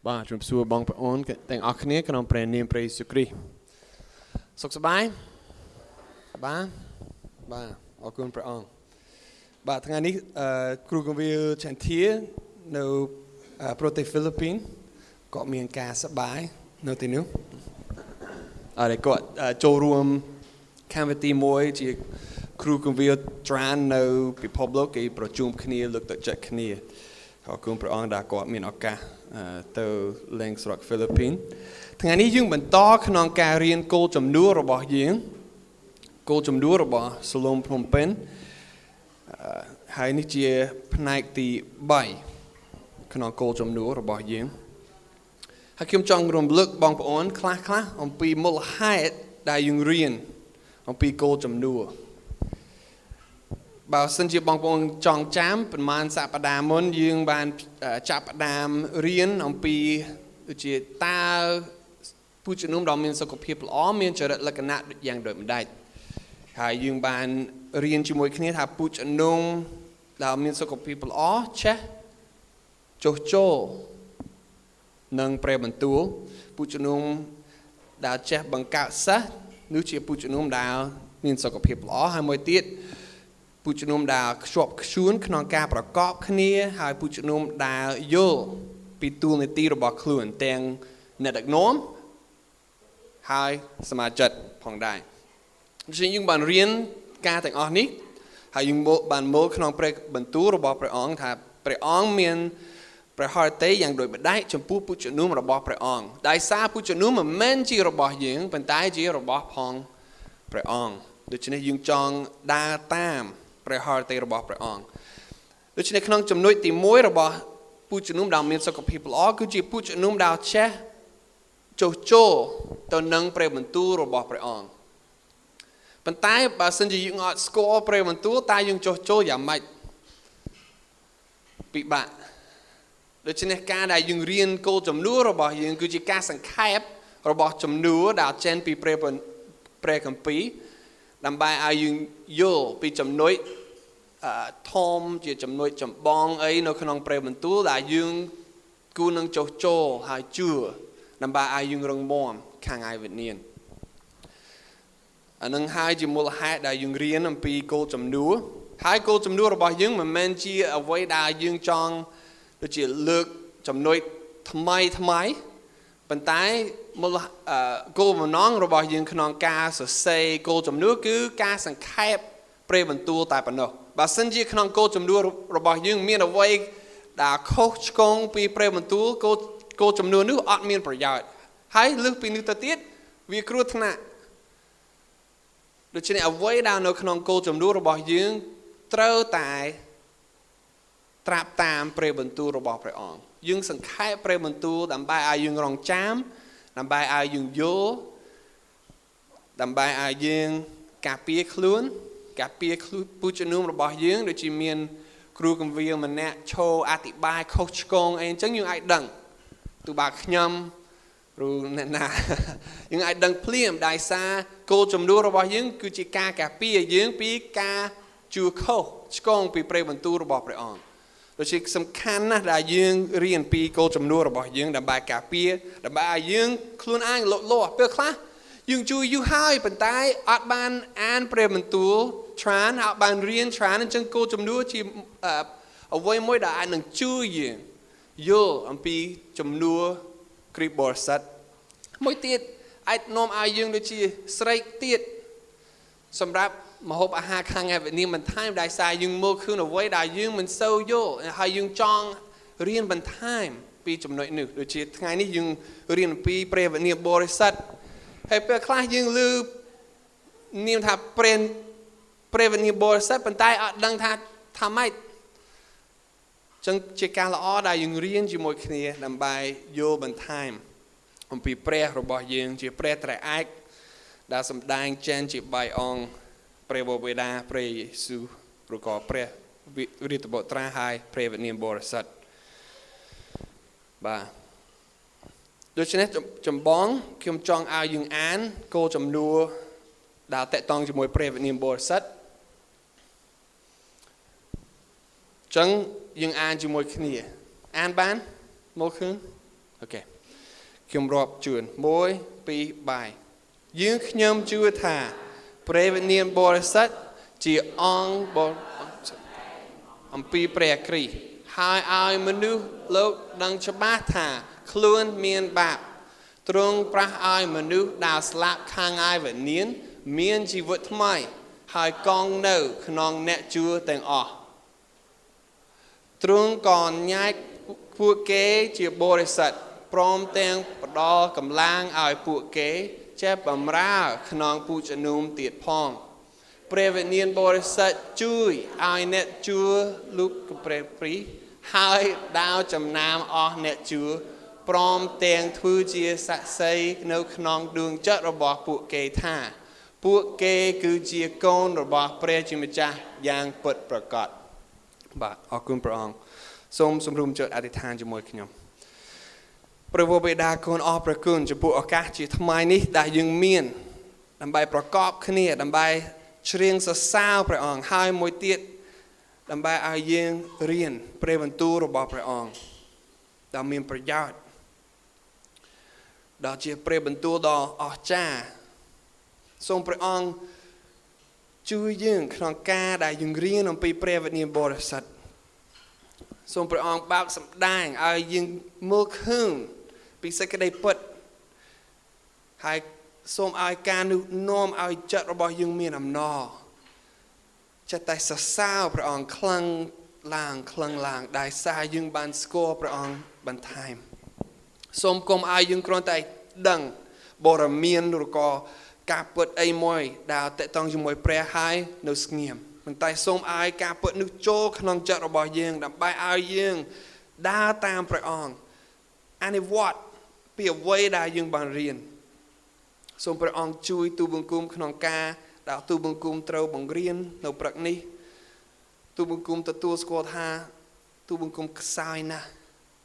បាទជំរាបសួរបងប្អូនទាំងអស់គ្នាក្នុងព្រះនាមព្រះយេស៊ូវគ្រីស្ទសុខសប្បាយបាទអរគុណព្រះអង្គបាទថ្ងៃនេះគ្រូកវីលឆាន់ធានៅប្រទេសហ្វីលីពីនគាត់មានការសប្បាយនៅទីនោះហើយគាត់ចូលរួមកម្មវិធីមួយជាគ្រូកវីលត្រាននៅពិភពលោកគេប្រជុំគ្នាលើកទឹកចិត្តគ្នាអរគុណព្រះអង្គដែលគាត់មានឱកាសទៅលេងស្រុកហ្វីលីពីនថ្ងៃនេះយើងបន្តក្នុងការរៀនគោលចំនួនរបស់យើងគោលចំនួនរបស់សាឡូមភ្នំពេញហើយនេះជាផ្នែកទី3ក្នុងគោលចំនួនរបស់យើងហើយខ្ញុំចង់រំលឹកបងប្អូនខ្លះអំពីមូលហេតុដែលយើងរៀនអំពីគោលចំនួនបើសិនជាបងប្អូនចង់ចាំប្រហែលសប្តាហ៍មុនយើងបានចាប់ផ្ដើមរៀនអំពីដូចជាតើពូជជំនុំដ៏មានសុខភាពល្អមានចរិតលក្ខណៈយ៉ាងដូចម្ដេចហើយយើងបានរៀនជាមួយគ្នាថាពូជជំនុំដែលមានសុខភាពល្អចេះចុះចូលនឹងព្រះបន្ទូលពូជជំនុំដែលចេះបង្កើតសិស្សនោះជាពូជជំនុំដែលមានសុខភាពល្អហើយមួយទៀតពូជជំនុំដែលខ្ជាប់ខ្ជួនក្នុងការប្រកបគ្នាហើយពូជជំនុំដែលយល់ពីតួនាទីរបស់ខ្លួនទាំងអ្នកដឹកនាំហើយសមាជិកផងដែរដូច្នេះយើងបានរៀនការទាំងអស់នេះហើយយើងបានមើលក្នុងព្រះបន្ទូលរបស់ព្រះអង្គថាព្រះអង្គមានព្រះហឫទ័យយ៉ាងដូចម្ដេចចំពោះពូជជំនុំរបស់ព្រះអង្គដោយសារពូជជំនុំមិនមែនជារបស់យើងប៉ុន្តែជារបស់ផងព្រះអង្គដូច្នេះយើងចង់ដើរតាមព្រះហឫទ័យរបស់ព្រះអង្គដូច្នេះក្នុងចំណុចទី1របស់ពូជជំនុំដែលមានសុខភាពល្អគឺជាពូជជំនុំដែលចេះចុះចូលទៅនឹងព្រះបន្ទូលរបស់ព្រះអង្គប៉ុន្តែបើសិនជាយើងអត់ស្គាល់ព្រះបន្ទូលតើយើងចុះចូលយ៉ាងម៉េចពិបាកដូច្នេះការដែលយើងរៀនគោលចំនួនរបស់យើងគឺជាការសង្ខេបរបស់ចំនួនដែលចេញពីព្រះគម្ពីរដើម្បីឲ្យយើងយល់ពីចំណុចធំជាចំណុចចម្បងអីនៅក្នុងព្រះបន្ទូលដែលយើងគួរនឹងចុះចូលហើយជឿដើម្បីឲ្យយើងរឹងមាំខាងឯវិញ្ញាណអានឹងហើយជាមូលហេតុដែលយើងរៀនអំពីគោលចំនួនហើយគោលចំនួនរបស់យើងមិនមែនជាអ្វីដែលយើងចង់ដូចជាលើកចំណុចថ្មីប៉ុន្តែគោលបំណងរបស់យើងក្នុងការសរសេរគោលចំនួនគឺការសង្ខេបព្រះបន្ទូលតែប៉ុណ្ណោះបើសិនជាក្នុងគោលចំនួនរបស់យើងមានអ្វីដែលខុសឆ្គងពីព្រះបន្ទូលគោលចំនួននោះអត់មានប្រយោជន៍ហើយលើសពីនេះទៅទៀតវាគ្រោះថ្នាក់ដូច្នេះអ្វីដែលនៅក្នុងគោលចំនួនរបស់យើងត្រូវតែត្រាប់តាមព្រះបន្ទូលរបស់ព្រះអង្គយើងសង្ខេបព្រះបន្ទូលដើម្បីឲ្យយើងរងចាំដើម្បីឲ្យយើងយល់ដើម្បីឲ្យយើងការពារខ្លួនពូជជំនុំរបស់យើងដូចជាមានគ្រូគម្ពីរម្នាក់ឈរអធិប្បាយខុសឆ្គងអីអញ្ចឹងយើងអាចដឹងទោះបើខ្ញុំឬអ្នកណាយើងអាចដឹងភ្លាមដោយសារគោលចំនួនរបស់យើងគឺជាការការពារយើងពីការជួខុសឆ្គងពីព្រះបន្ទូលរបស់ព្រះអង្គដូច្នេះសំខាន់ណាស់ដែលយើងរៀនពីគោលចំនួនរបស់យើងដើម្បីការពារដើម្បីឲ្យយើងខ្លួនឯងលូតលាស់ពេលខ្លះយើងជួយយូរហើយប៉ុន្តែអត់បានអានព្រះបន្ទូលច្រើនអត់បានរៀនច្រើនអញ្ចឹងគោលចំនួនជាអ្វីមួយដែលអាចនឹងជួយយើងយល់អំពីចំនួនគ្រីស្ទបរិស័ទមួយទៀតអាចនាំឲ្យយើងដូចជាស្រេកទៀតសម្រាប់ម្ហូបអាហារខាងឯវិញ្ញាណបន្ថែមដែលសារយើងមើលឃើញអ្វីដែលយើងមិនសូវយល់ហើយយើងចង់រៀនបន្ថែមពីចំណុចនេះដូចជាថ្ងៃនេះយើងរៀនអំពីព្រះវិញ្ញាណបរិសុទ្ធហើយពេលខ្លះយើងឮនាមថាព្រះវិញ្ញាណបរិសុទ្ធប៉ុន្តែអត់ដឹងថាម៉េចចឹងជាការល្អដែលយើងរៀនជាមួយគ្នាដើម្បីយល់បន្ថែមអំពីព្រះរបស់យើងជាព្រះត្រៃឯកដែលសម្ដែងចេញជា3អង្គព្រះបិតាព្រះយេស៊ូវឬក៏ព្រះរាជបុត្រាហើយព្រះវិញ្ញាណបរិសុទ្ធបាទដូច្នេះចម្បងខ្ញុំចង់ឲ្យយើងអានគោលចំនួនដែលតកតងជាមួយព្រះវិញ្ញាណបរិសុទ្ធចឹងយើងអានជាមួយគ្នាអានបានមកឃើញអូខេខ្ញុំរាប់ជឿន1 2បាយយើងខ្ញុំជឿថាព្រះវិញ្ញាណបរិសុទ្ធជាអង្គអំពីព្រះគ្រីស្ទហើយឲ្យមនុស្សលោកដឹងច្បាស់ថាខ្លួនមានបាបទ្រង់ប្រោះឲ្យមនុស្សដែលស្លាប់ខាងឯវិញ្ញាណមានជីវិតថ្មីហើយកង់នៅក្នុងអ្នកជឿទាំងអស់ទ្រង់ក៏ញែកពួកគេជាបរិសុទ្ធព្រមទាំងផ្ដល់កម្លាំងឲ្យពួកគេចេះបម្រើក្នុងពូជនុំទៀតផងព្រះវិញ្ញាណបរិសុទ្ធជួយឲ្យអ្នកជឿលោកព្រះព្រីហើយដាវចំណាំអស់អ្នកជឿព្រមទាំងធ្វើជាសាក្សីនៅក្នុងដួងចិត្តរបស់ពួកគេថាពួកគេគឺជាកូនរបស់ព្រះជាម្ចាស់យ៉ាងពិតប្រាកដបាទអរគុណព្រះអង្គសូមសម្រុំចិត្តអធិដ្ឋានជាមួយខ្ញុំព្រះវរបិតាគុណអរព្រះគុណចំពោះឱកាសជាថ្មីនេះដែលយើងមានដើម្បីប្រកបគ្នាដើម្បីច្រៀងសរសើរព្រះអង្គហើយមួយទៀតដើម្បីឲ្យយើងរៀនព្រះបន្ទូលរបស់ព្រះអង្គដែលមានប្រយោជន៍ដែលជាព្រះបន្ទូលដ៏អស្ចារ្យសូមព្រះអង្គជួយយើងក្នុងការដែលយើងរៀនអំពីព្រះវិញ្ញាណបរិសុទ្ធសូមព្រះអង្គបើកសម្ដែងឲ្យយើងមើលឃើញពីសេចក្តីពិតហើយសូមឲ្យការនោះនាំឲ្យចិត្តរបស់យើងមានអំណរចិត្តតែសរសើរព្រះអង្គខ្លាំងឡើងដែលសារយើងបានស្គាល់ព្រះអង្គបន្ថែមសូមកុំឲ្យយើងគ្រាន់តែដឹងបរមានឬក៏ការពិតអីមួយដែលតេតងជាមួយព្រះហើយនៅស្ងៀមប៉ុន្តែសូមឲ្យការពិតនោះចូលក្នុងចិត្តរបស់យើងដើម្បីឲ្យយើងដើរតាមព្រះអង្គអនុវត្តពីអ្វីដែលយើងបានរៀនសូមព្រះអង្គជួយទូបង្គំក្នុងការដែលទូបង្គំត្រូវបង្រៀននៅព្រឹកនេះទូបង្គំទទួលស្គាល់ថាទូបង្គំខ្សោយណាស់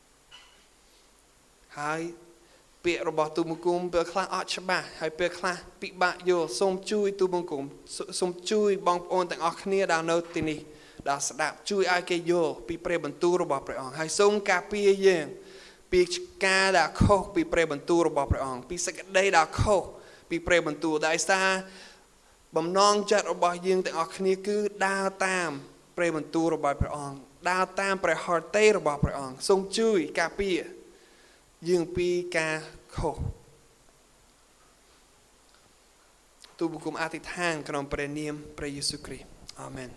ហើយពាក្យរបស់ទូបង្គំពេលខ្លះអត់ច្បាស់ហើយពេលខ្លះពិបាកយល់សូមជួយទូបង្គំសូមជួយបងប្អូនទាំងអស់គ្នាដែលនៅទីនេះដែលស្ដាប់ជួយឲ្យគេយល់ពីព្រះបន្ទូលរបស់ព្រះអង្គហើយសូមការពារយើងពីការដែលខុសពីព្រះបន្ទូលរបស់ព្រះអង្គពីសេចក្តីដែលខុសពីព្រះបន្ទូលដែលសារបំណងចិត្តរបស់យើងទាំងអស់គ្នាគឺដើរតាមព្រះបន្ទូលរបស់ព្រះអង្គដើរតាមព្រះហឫទ័យរបស់ព្រះអង្គសូមជួយការពារយើងពីការខុសទូបង្គំអធិដ្ឋានក្នុងព្រះនាមព្រះយេស៊ូវគ្រីស្ទអាមែន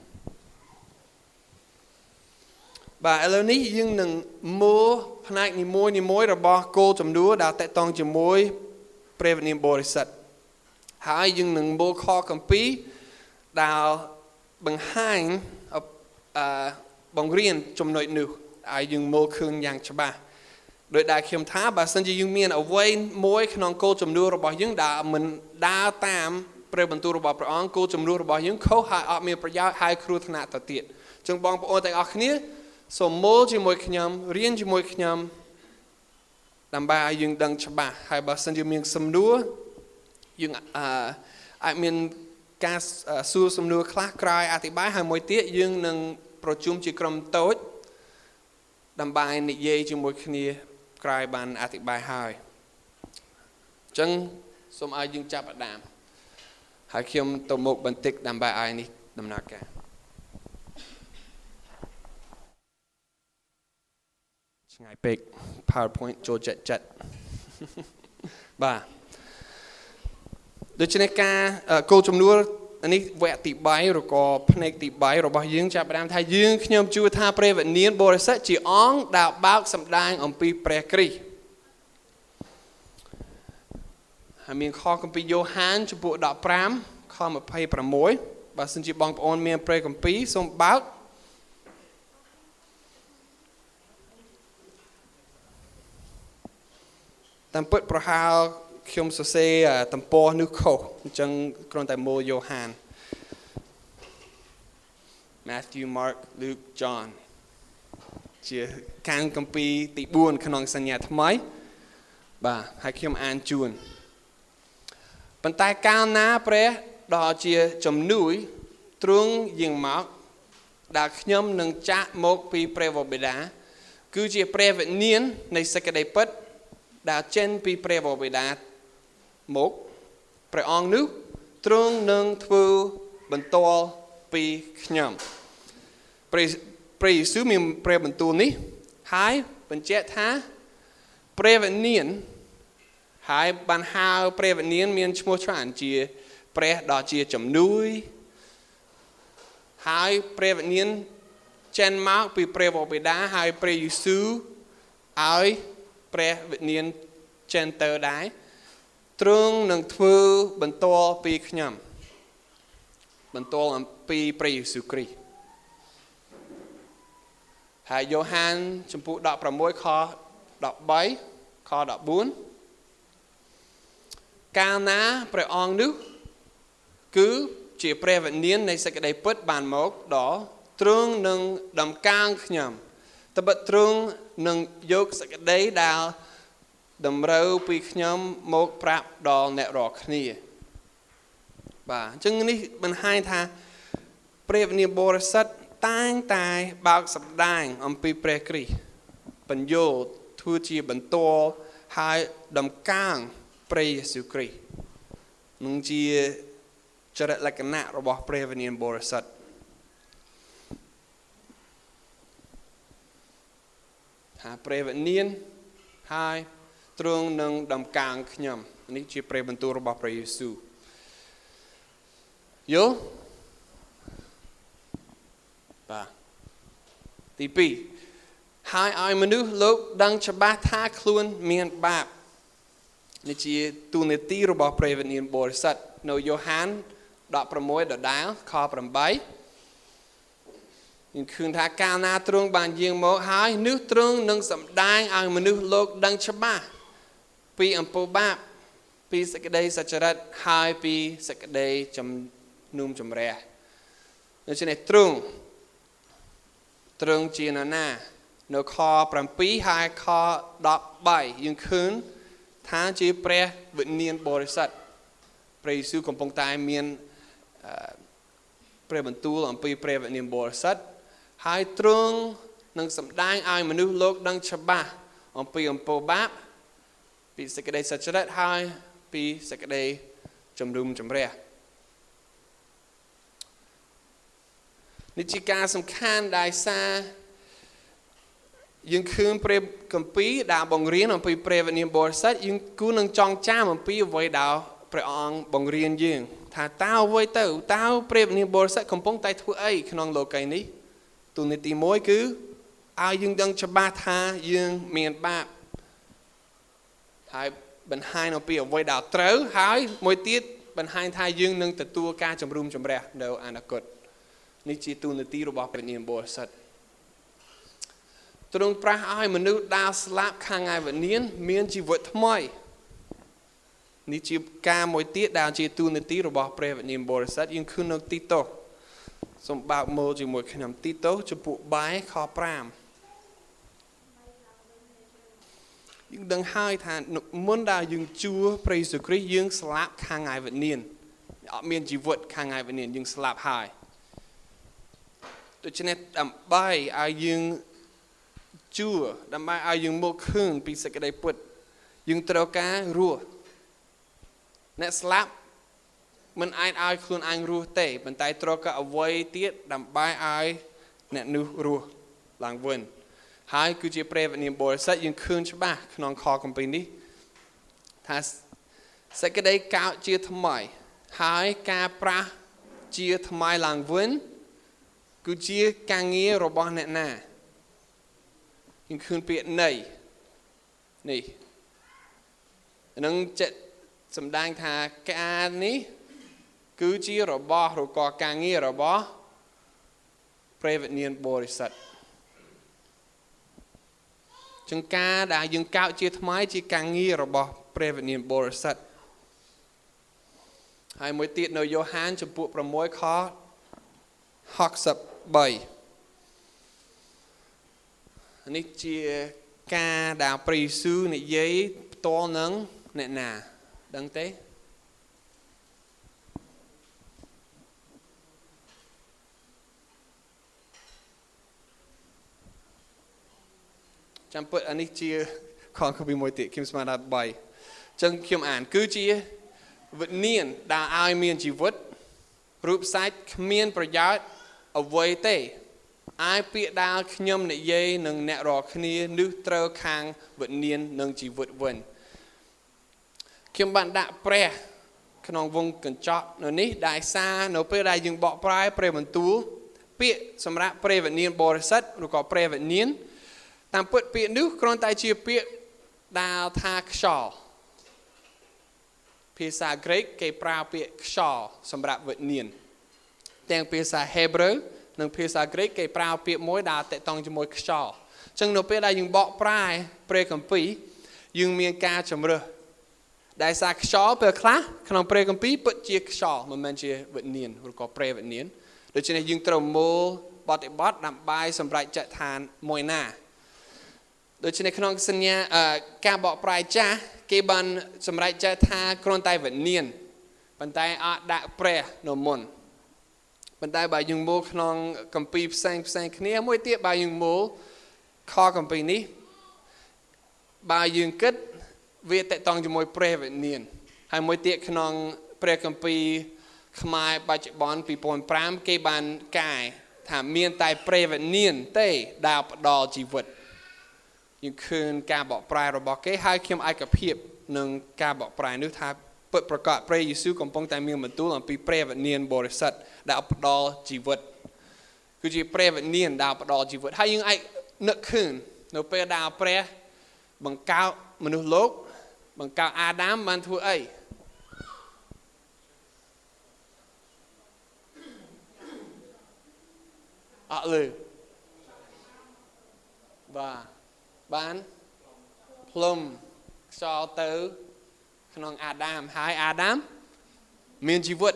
បាទឥឡូវនេះយើងនឹងមើលផ្នែកនីមួយរបស់គោលចំនួនដែលតេតងជាមួយព្រះវិញ្ញាណបរិសុទ្ធហើយយើងនឹងមើលខគម្ពីរដែលបង្ហាញបង្រៀនចំណុចនេះឲ្យយើងមើលឃើញយ៉ាងច្បាស់ដោយដែលខ្ញុំថាបើសិនជាយើងមានអ្វីមួយក្នុងគោលចំនួនរបស់យើងដែលមិនដើរតាមព្រះបន្ទូលរបស់ព្រះអង្គគោលចំនួនរបស់យើងខុសហើយអត់មានប្រយោជន៍ហើយគ្រោះថ្នាក់ទៅទៀតអញ្ចឹងបងប្អូនទាំងអស់គ្នាសូមមើលជាមួយខ្ញុំរៀនជាមួយខ្ញុំដើម្បីឲ្យយើងដឹងច្បាស់ហើយបើសិនជាមានសំណួរយើងអាចមានការសួរសំណួរខ្លះក្រោយអធិប្បាយហើយមួយទៀតយើងនឹងប្រជុំជាក្រុមតូចដើម្បីនិយាយជាមួយគ្នាក្រោយបានអធិប្បាយហើយអញ្ចឹងសូមឲ្យយើងចាប់ផ្ដើមហើយខ្ញុំទៅមុខបន្តិចដើម្បីឲ្យនេះដំណើរការឆ្ងាយពេក PowerPoint ចូលចិត្តបាទដូច្នេះការគោលចំនួននេះវគ្គទី3ឬក៏ផ្នែកទី3របស់យើងចាប់ផ្ដើមថាយើងខ្ញុំជឿថាព្រះវិញ្ញាណបរិសុទ្ធជាអង្គដែលបើកសម្ដែងអំពីព្រះគ្រីស្ទហើយមានខគម្ពីរយ៉ូហានជំពូក15ខ26បើសិនជាបងប្អូនមានព្រះគម្ពីរសូមបើកតាមពិតប្រហែលខ្ញុំសរសេរទំព័រនេះខុសអញ្ចឹងគ្រាន់តែមើលយ៉ូហាន Matthew Mark Luke John ជាខាងគម្ពីរទី4ក្នុងសញ្ញាថ្មីបាទហើយខ្ញុំអានជូនប៉ុន្តែកាលណាព្រះដ៏ជាជំនួយទ្រង់យាងមកដែលខ្ញុំនឹងចាក់មកពីព្រះវរបិតាគឺជាព្រះវិញ្ញាណនៃសេចក្តីពិត đã trên pi pre vào bề đá một pre ong nước trương nâng thưa bần to pi nhầm pre sứ miền pre bần tu ní hai bần chết thá pre vận niên hai ban hao pre vận niên miền mua choản chia pre đỏ chia chấm núi hai pre vận niên trên máu pi pre vào bề đá hai pre sứ ơi pre vận niên trên tờ đáy trương nâng thưa bần to pi nhầm bần to làm pi pre Giêsu Christ hai Johan chấm phụ đọc vào mỗi kho đọc 7 kho đọc 4 ca ná pre ong nước cứ chỉ pre vận niên này sẽ cái đây bớt bàn mốc đó trương nâng đầm cang nhầm ta bật trương nâng dốc sẽ cái đấy đào đầm râu pi nhầm một prap đo nẹt rọ khnia bà chừng ní bên hai tha pre vận niên bồ sát tang tai bạc sập đàng âm pi pre kri bần vô thu chi bần to hai đầm cang pre Giêsu Christ nung chi cho lại là cái nạ rồi bỏ pre vận niên bồ sát ha pre vận niên hai trương nâng đầm cang nhầm ní chi pre bần tu rồi bỏ pre Giêsu vô bà tí pi hai ai mà nữ lúc đang cho ba tha luôn miền bạc nên chỉ tu nê ti rồi bỏ pre vận niên bồ sát nội Johan đọcประมวยđọc đá kho 8nhưngคืนท่าก้าวหน้าตรงบานยิงโมหายนึกตรงนึงสำได้ไอ้มนุษย์โลกดังฉบับปีอัมโปบาปีสกเดย์สัจรัตหายปีสกเดย์จำนุ่มจำแร่นั่นคือในตรงจีนน่ะนคอปรำปีหายคอดอกใบยังคืนท่าจีเปรย์วิญญาณบริษัทเปรย์ซื้อของปงตายเมียนเปรย์บรรทุกอัมปีเปรย์วิญญาณบริษัทหายตรงนังสำได้ไอ้มนุษย์โลกดังฉบับอัมปีอัมโปบาปีสกเดย์สัจรัตหายปีสกเดย์จำรุมจำแร่นิจิการสำคัญได้ซายังคืนเปรย์กัมปีดาวบงเรียนอัมปีเปรย์วิญญาณบริษัทยังกูนังจองจ้าอัมปีไว้ดาวเปรย์องบงเรียนยังถ้าเต้าไว้เต้าเปรย์วิญญาณบริษัทคำพงไตทั่วไอ้ขนองโลกไนี้ตัวในตีมวยคือเอายังดังฉบับท่ายังเมียนบ้าหายบรรหายนปีเอาไว้ดาวเต้าหายมวยติดบรรหายท่ายังนึงแต่ตัวการจำรุมจำแรกเดาอนาคตนี่จีตัวในตีระบบเป็นยังบริษัทตรงพระอ้ายมนุษย์ดาวสลับข้างไงวันนี้เมียนจีวิตทำไมนี่จีการมวยติดดาวจีตัวในตีระบบเป็นยังบริษัทยังคือนตีโตสมบัติโมจีมวยขนมตีโตจะปลุกใบคอปรามยังดังให้ทานมุนดาวยังจัวพระเยซูคริสต์ยังสลับข้างไงวันนี้เมียนจีวิตข้างไงวันนี้ยังสลับหายตัวเช่นดำใบอายุจั่วดำใบอายุโมขึ้นปีสกได้ปุดยังตระการรัวเนสลับมันไอ้คลุนไอ้รัวเตะบรรทายตระการเอาไว้เตี้ยดำใบไอ้เนนูรัวหลังวันหายคือจะเปรย์วันนี้บริษัทยังขึ้นใช่ปะขนองคอคอมพานีถ้าสกได้ก้าวเจียทำไมหายกาปราเจียทำไมหลังวันกูเจียกางเงียรบอนเนน่ายังคืนเปลี่ยนในนี่นั่งจะสำแดงทาการนี้กูเจียรบอหรือกอกางเงียรบอเปรย์เนียนบริษัทจังกาได้ยังก้าวเจียทำไมจีกางเงียรบอเปรย์เนียนบริษัทให้มวยติดในโยฮันจะปลุกประมวยคอหักสับใบอันนี้เจียกาดาวปรีซูในยัยตัวนังเนน่าดังเต้จำเปิดอันนี้เจีย con không bị môi tiệt kim smart bay chân kim ảnh cứ chia vật niên đã ai miền chỉ vứt rụp sách miềnประหยัด ở với tê ai bị đào nhâm này dây nâng nẹt rò khnia nước trơ khang vật niên nâng chỉ vứt vần kim bạn đã preขนมวงกันจอดโน่นนี่ได้ซาโน่เปได้ยังบอกปลายเปรมันตัวเปียสำหรับเปรวันเนียนบริษัทหรือก็เปรวันเนียนตามเปิดเปียนึกกรอนไตเชียเปียดาวทาชอภาษาเกรกเกี่ยปลาเปียชอสำหรับวันเนียนแต่ภาษาเฮบรูหนึ่งภาษาเกรกเกี่ยปลาเปียมวยดาวแต่ต้องจะมวยชอจึงโน่เปได้ยังบอกปลายเปรกัมปียังมีการจำเริญได้สักชอเปิดคลาขนมเปรย์กัมปีเปิดเจียชอมันเจียวันเนียนหรือก็เปรย์วันเนียนโดยเฉพาะยิงตรมโมบอดบอดนำใบสำหรับจะทานมวยหน้าโดยเฉพาะขนมสัญญาการบอกปลายจ้าเก็บันสำหรับจะทานกรอนไตวันเนียนปันไตอาดะเปรย์นมนปันไตใบยิงโมขนมกัมปีแสงเนี้ยมวยเตี้ยใบยิงโมคอกัมปีนี้ใบยิงกึศเวทต้องจะมวยเปรย์วันเนียนให้มวยเตี้ยขนมเปรย์กัมปีขมายปัจจุบันปีปนพรามเก็บันกายถามเมียนไตเปรย์วันเนียนเต้ดาวดอจีวิตยังคืนการบอกปลายเราบอกเก้ให้เข้มไอกับเพียบหนึ่งการบอกปลายนึกทับเปิดประกาศเปรย์ยิสุกำปองแต่เมียนเหมือนตู้หลังปีเปรย์วันเนียนบริษัทดาวดอจีวิตคือจีเปรย์วันเนียนดาวดอจีวิตให้ยังไอนึกคืนเราเปรย์ดาวเปรย์บังเก้ามนุษย์โลกบังเก้าอาดัมมันทั่วไอเลยบ้านพลมซอเตอร์ขนมอาดัมหายอาดัมมีชีวิต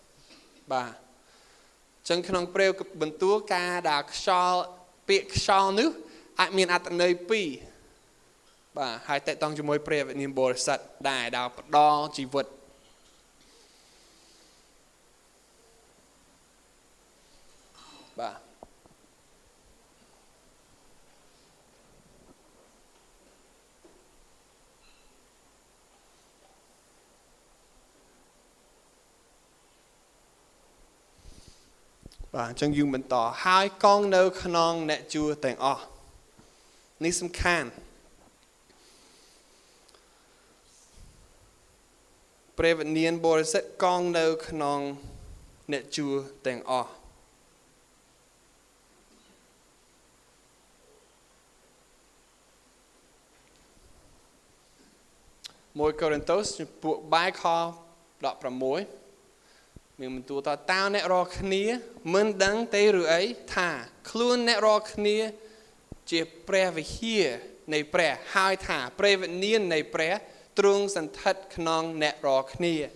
จังขนมเปรี้ยวกับบรรทุกกาดาชอเปียชอนึกอาจมีอัตเนยปีหายแต่ต้องจะมวยเปรี้ยวในบริษัทได้ดาวดอชีวิตจังยืมบรรต่อหายกองเนื้อขนองเนจูแต่งออกนี่สำคัญเปรย์เนียนบริษัทกองเนื้อขนองเนจูแต่งออกมวยกอรินโตสปวกใบคอดอกประมวยมีมันตัวต่อต้าเนรอคเนียมันดังเตหรือไอ้ท่าคล้วนเนรอคเนียเจ็บแปรวิเฮียในแปรหายท่าแปรวิเนียนในแปรตรงสันทัดขนองเนรอคเนีย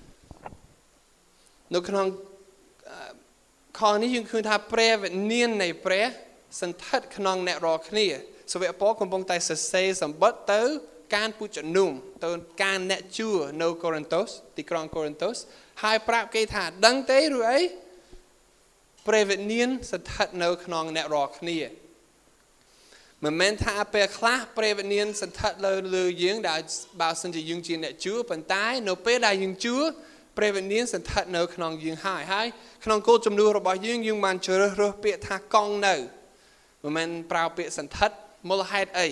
นกขนองคอนี้ยังคือท่าแปรวิเนียนในแปรสันทัดขนองเนรอคเนียสเวปปอคงปงไตเสเซสมบัติเตอการปูจนุ่มตัวการเนจูโนโครินโตสติกรองโครินโตสหายปราบเกถาดังเตหรือไอ้เปรย์เนียนสัทธโนขนองเนรอกนี่เหมือนแม้ท่าเปรย์คลาเปรย์เนียนสัทธเลยยิงได้บ่าวสันจะยิงจีนเนจูปันตายโนเปได้ยิงจูเปรย์เนียนสัทธโนขนองยิงหายขนองโกจมดูระบายยิงมันเจอเรือเปียท่ากองเนอเหมือนแม้ปราบเปียสัทธมลหัดไอ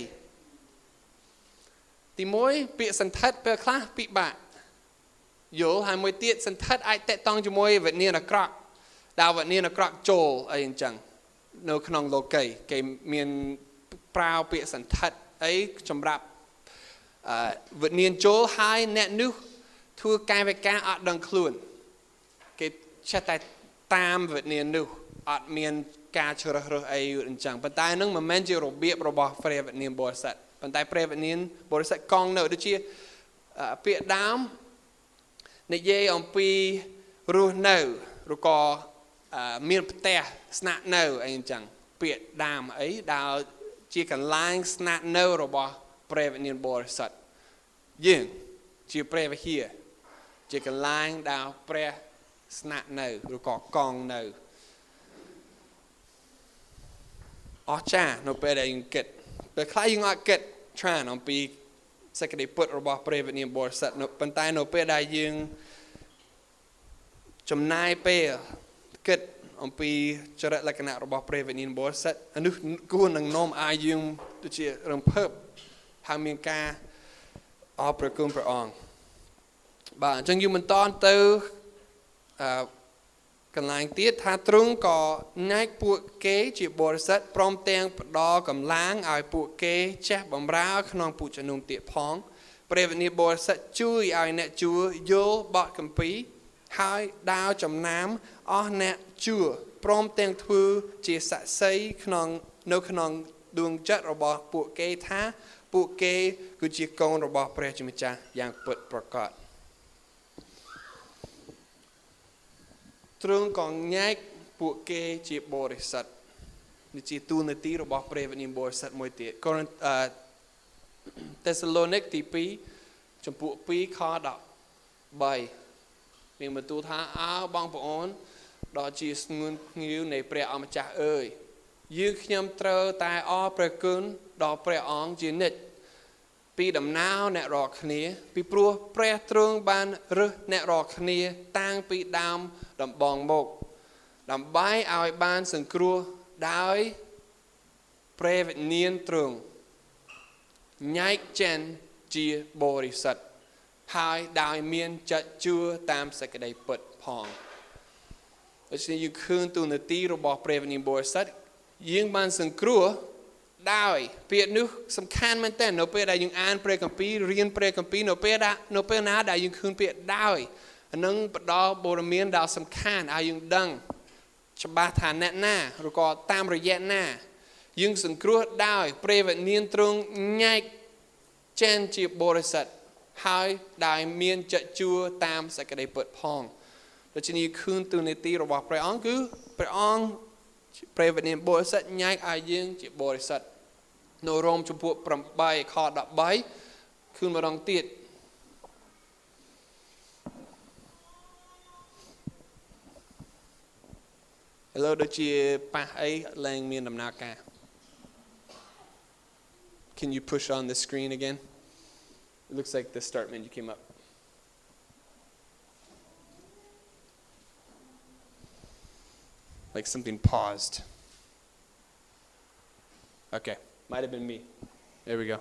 ตีมวยเปียสันทัดเปียคลาปีบะโยหายมวยเตี้ยสันทัดไอแต่ต้องจะมวยแบบนี้นะกรอกดาวแบบนี้นะกรอกโจไอ้จังโนขนองโลเกยเกยเมียนเปล่าเปียสันทัดไอ้สำหรับแบบนี้โจหายแน่นึกทั่วกายไปกาอัดดังคลุนเกยชะตาตามแบบนี้นึกอัดเมียนกาเชื่อเรื่องไอ้จังปัจจัยนึงมันแม่นจะระเบียบระบอบเฟรแบบนี้บริษัทปัจจัยเปรย์แบบนี้บริษัทกองเนอด้วยชีเปียดามในเย่อมปีรูเนอรูกอเมียนเตะสนาเนอไอ้จังเปียดามไอ้ดาวชีกันล้างสนาเนอระบอบเปรย์แบบนี้บริษัทยิ่งชีเปรย์ไปเฮียชีกันล้างดาวเปรย์สนาเนอรูกองเนออ๋อจ้าโนเปได้ยังเกิดเปิดคล้ายยังอ่ะเกิดច្រានអំពីសេចក្តីពិតរបស់ព្រះវិញ្ញាណបរិសុទ្ធប៉ុន្តែនៅពេលដែលយើងចំណាយពេលគិតអំពីចរិតលក្ខណៈរបស់ព្រះវិញ្ញាណបរិសុទ្ធនោះគួរនឹងនាំឲ្យយើងដូចជារំភើបហើយមានការអរព្រគុណព្រះអង្គបាទអញ្ចឹងយើងបន្តទៅកន្លែងទៀតថាទ្រង់ក៏ញែកពួកគេជាបរិសុទ្ធព្រមទាំងផ្ដល់កម្លាំងឲ្យពួកគេចេះបម្រើក្នុងពួកជំនុំទៀតផងព្រះវិញ្ញាណបរិសុទ្ធជួយឲ្យអ្នកជួយល់បទគម្ពីរហើយដាវចំណាំអស់អ្នកជួព្រមទាំងធ្វើជាសាក្សីនៅក្នុងដួងចិត្តរបស់ពួកគេថាពួកគេគឺជាកូនរបស់ព្រះជាម្ចាស់យ៉ាងពិតប្រាកដទ្រង់ក៏ញែកពួកគេជាបរិសុទ្ធនេះជាទូនាទីរបស់ព្រះវិញ្ញាណបរិសុទ្ធមួយទៀតកូរិនតេសាឡូនីកទី2ចំពោះ2ខ13មានបន្ទូលថាអើបងប្អូនដ៏ជាស្ងួនភ្ងាវនៃព្រះអម្ចាស់អើយយើងខ្ញុំត្រូវតែអរព្រះគុណដល់ព្រះអង្គជានិច្ចពីដំណើរអ្នករាល់គ្នាពីព្រោះព្រះទ្រង់បានរើសអ្នករាល់គ្នាតាំងពីដើមដំបូងមកដើម្បីឲ្យបានសង្គ្រោះដោយព្រះវិញ្ញាណទ្រង់ញែកចេញជាបរិសុទ្ធហើយដោយមានចិត្តជួតាមសេចក្តីពិតផងដូច្នេះយើងឃើញទូនាទីរបស់ព្រះវិញ្ញាណបរិសុទ្ធយើងបានសង្គ្រោះដោយពាក្យនោះសំខាន់មែនទែននៅពេលដែលយើងអានព្រះគម្ពីររៀនព្រះគម្ពីរនៅពេលណាដែលយើងឃើញពាក្យដោយនឹងផ្ដល់ព័ត៌មានដ៏សំខាន់ឲ្យយើងដឹងច្បាស់ថាអ្នកណាឬក៏តាមរយៈណាយើងសង្គ្រោះដោយព្រះវិញ្ញាណទ្រង់ញែកចេញជាបរិសុទ្ធហើយដែលមានចិត្តជួតាមសេចក្តីពិតផងដូច្នេះឃើញទូនាទីរបស់ព្រះអង្គគឺព្រះអង្គព្រះវិញ្ញាណបរិសុទ្ធញែកឲ្យយើងជាបរិសុទ្ធនៅរ៉ូមជំពូក8ខ13ឃើញម្ដងទៀតឥឡូវដូចជាប៉ះអីឡើងមានដំណើរការ Can you push on the screen again? It looks like the start menu came up. Like something paused. Okay, might have been me. There we go.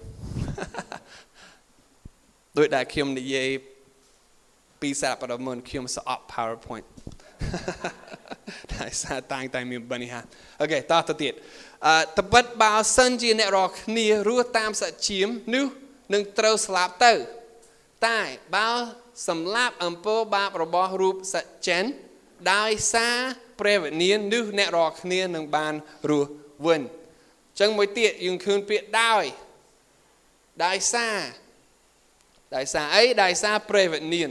ដូចដែលខ្ញុំនិយាយពីសារព័ត៌មានខ្ញុំស្អប់ PowerPoint តែសារតែមានបញ្ហាអូខេតោះទៅទៀតតបិតបើសិនជាអ្នករាល់គ្នារស់តាមសច្ចានោះនឹងត្រូវស្លាប់ទៅតែបើសម្លាប់អំពើបាបរបស់រូបសច្ចាដោយសារព្រះវិញ្ញាណនោះអ្នករាល់គ្នានឹងបានរស់វិញអញ្ចឹងមួយទៀតយើងឃើញពាក្យដោយសារអីដោយសារព្រះវិញ្ញាណ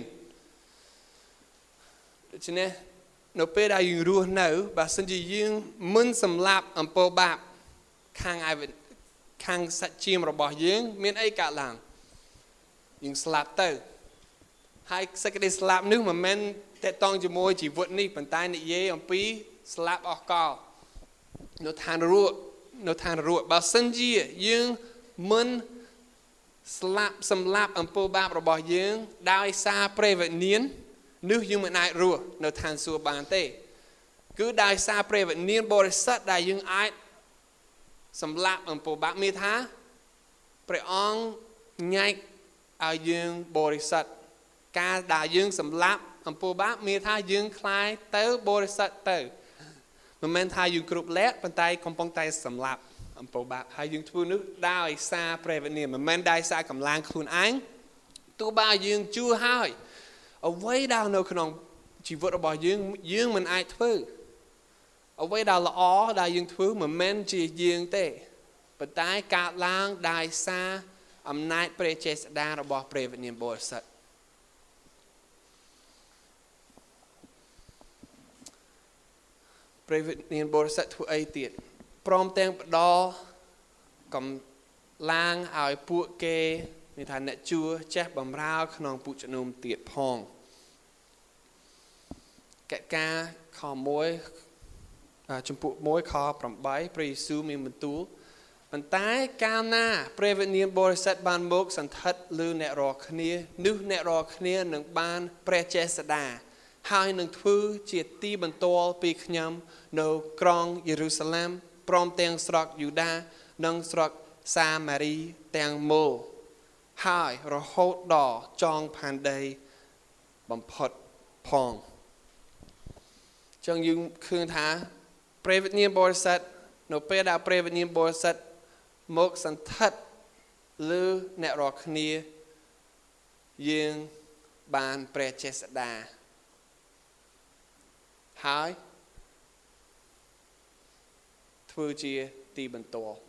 ដូច្នេះនៅពេលដែលយើងរស់នៅបើសិនជាយើងមិនសម្លាប់អំពើបាបខាងសច្ចារបស់យើងមានអីកើតឡើងយើងស្លាប់ទៅហើយសេចក្តីស្លាប់នេះមិនមែនតេតងជាមួយជីវិតនេះប៉ុន្តែនិយាយអំពីស្លាប់អស់កលនៅឋាននរកបើសិនជាយើងមិនសម្លាប់អំពើបាបរបស់យើងដោយសារព្រះវិញ្ញាណនោះយើងមិនអាចរស់នៅឋានសួគ៌បានទេគឺដោយសារព្រះវិញ្ញាណបរិសុទ្ធដែលយើងអាចសម្លាប់អំពើបាបមានថាព្រះអង្គញែកឲ្យយើងបរិសុទ្ធការដែលយើងសម្លាប់អំពើបាបមានថាយើងคลายទៅបរិសុទ្ធទៅមិនមែនថាយើងគ្រប់លក្ខប៉ុន្តែកំពុងតែសម្លាប់អំពើបាបហើយយើងធ្វើនោះដោយសារព្រះវិញ្ញាណមិនមែនដោយសារកម្លាំងខ្លួនឯងទោះបើយើងជួហើយអ្វីដែលនៅក្នុងជីវិតរបស់យើងមិនអាចធ្វើអ្វីដែលល្អដែលយើងធ្វើមិនមែនជាយើងទេប៉ុន្តែកើតឡើងដោយសារអំណាចព្រះចេស្តារបស់ព្រះវិញ្ញាណបរិសុទ្ធព្រះវិញ្ញាណបរិសុទ្ធធ្វើអីទៀតព្រមទាំងផ្ដល់កម្លាំងឲ្យពួកគេមានថាអ្នកជួចេះបម្រើក្នុងពុជនុំទៀតផងកិច្ចការខ1ចំពោះ1ខ8ព្រះយេស៊ូវមានបន្ទូលប៉ុន្តែកាលណាព្រះវិញ្ញាណបរិសុទ្ធបានមកសន្ធិដ្ឋលើអ្នករាល់គ្នានោះអ្នករាល់គ្នានឹងបានព្រះចេស្តាហើយនឹងធ្វើជាទីបន្ទាល់ពីខ្ញុំនៅក្រុងយេរូសាឡិមព្រមទាំងស្រុកយូដានិងស្រុកសាម៉ារីទាំងមូលហើយរហូតដល់ចុងផែនដីបំផុតផងចឹងយើងឃើញថាព្រះវិញ្ញាណបរិសុទ្ធនៅពេលដែលព្រះវិញ្ញាណបរិសុទ្ធមកសន្ធិដ្ឋលើអ្នករាល់គ្នាយើងបានព្រះចេស្តាហើយធ្វើជាទីបន្ទាល់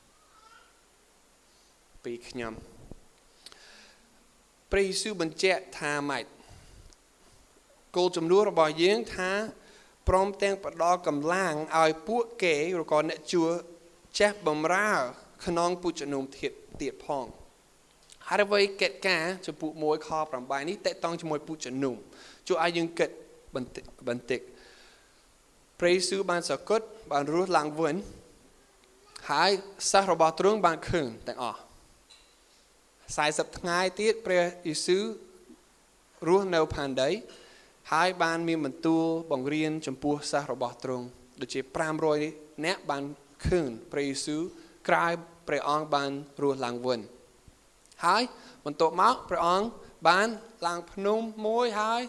ពីខ្ញុំព្រះយេស៊ូវបញ្ជាក់ថាម៉េចគោលចំនួនរបស់យើងថាព្រមទាំងផ្ដល់កម្លាំងឲ្យពួកគេឬក៏អ្នកជួចេះបំរើក្នុងពុជនុំទៀតផងហើយអ្វីកិច្ចការចំពោះ1ខ8នេះតេតងជាមួយពុជនុំជួយឲ្យយើងគិតបន្តិចព្រះយេស៊ូវបានសគត់បានរស់ឡើងវិញហើយសិស្សរបស់ទ្រង់បានឃើញទាំងអស់40ថ្ងៃទៀតព្រះយេស៊ូវរស់នៅផែនដីហើយបានមានបន្ទូលបង្រៀនចំពោះសិស្សរបស់ទ្រង់ដូចជា500នាក់បានឃើញព្រះយេស៊ូវក្រោយព្រះអង្គបានរស់ឡើងវិញហើយបន្ទាប់មកព្រះអង្គបានឡើងភ្នំមួយហើយ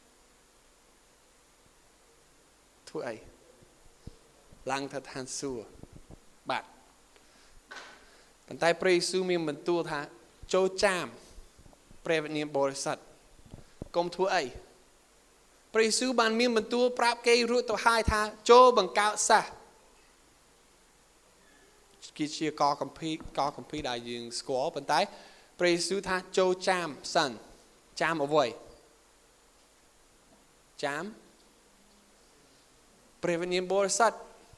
ធ្វើអីឡើងទៅឋានសួគ៌បាទប៉ុន្តែព្រះយេស៊ូវមានបន្ទូលថាចូលចាមព្រះវិញ្ញាណបរិសុទ្ធកុំធ្វើអីព្រះយេស៊ូវបានមានបន្ទូលប្រាប់គេរួចទៅហើយថាចូលបង្កើតសាសគឺជាកកម្ពីដែលយើងស្គាល់ប៉ុន្តែព្រះយេស៊ូវថាចូលចាមសិនចាមអ្វីចាមព្រះវិញ្ញាណបរិសុទ្ធ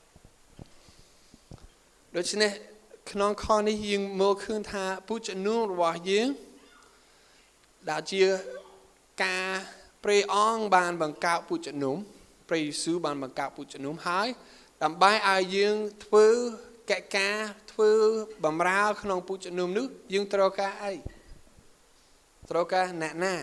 ដូច្នេះក្នុងខនេះយើងមើលឃើញថាពុជនុំរបស់យើងដែលជាការព្រះអង្គបានបង្កើតពុជនុំព្រះយេស៊ូវបានបង្កើតពុជនុំហើយដើម្បីឲ្យយើងធ្វើកិច្ចការធ្វើបម្រើក្នុងពុជនុំនោះយើងត្រូវការអីត្រូវការអ្នកណា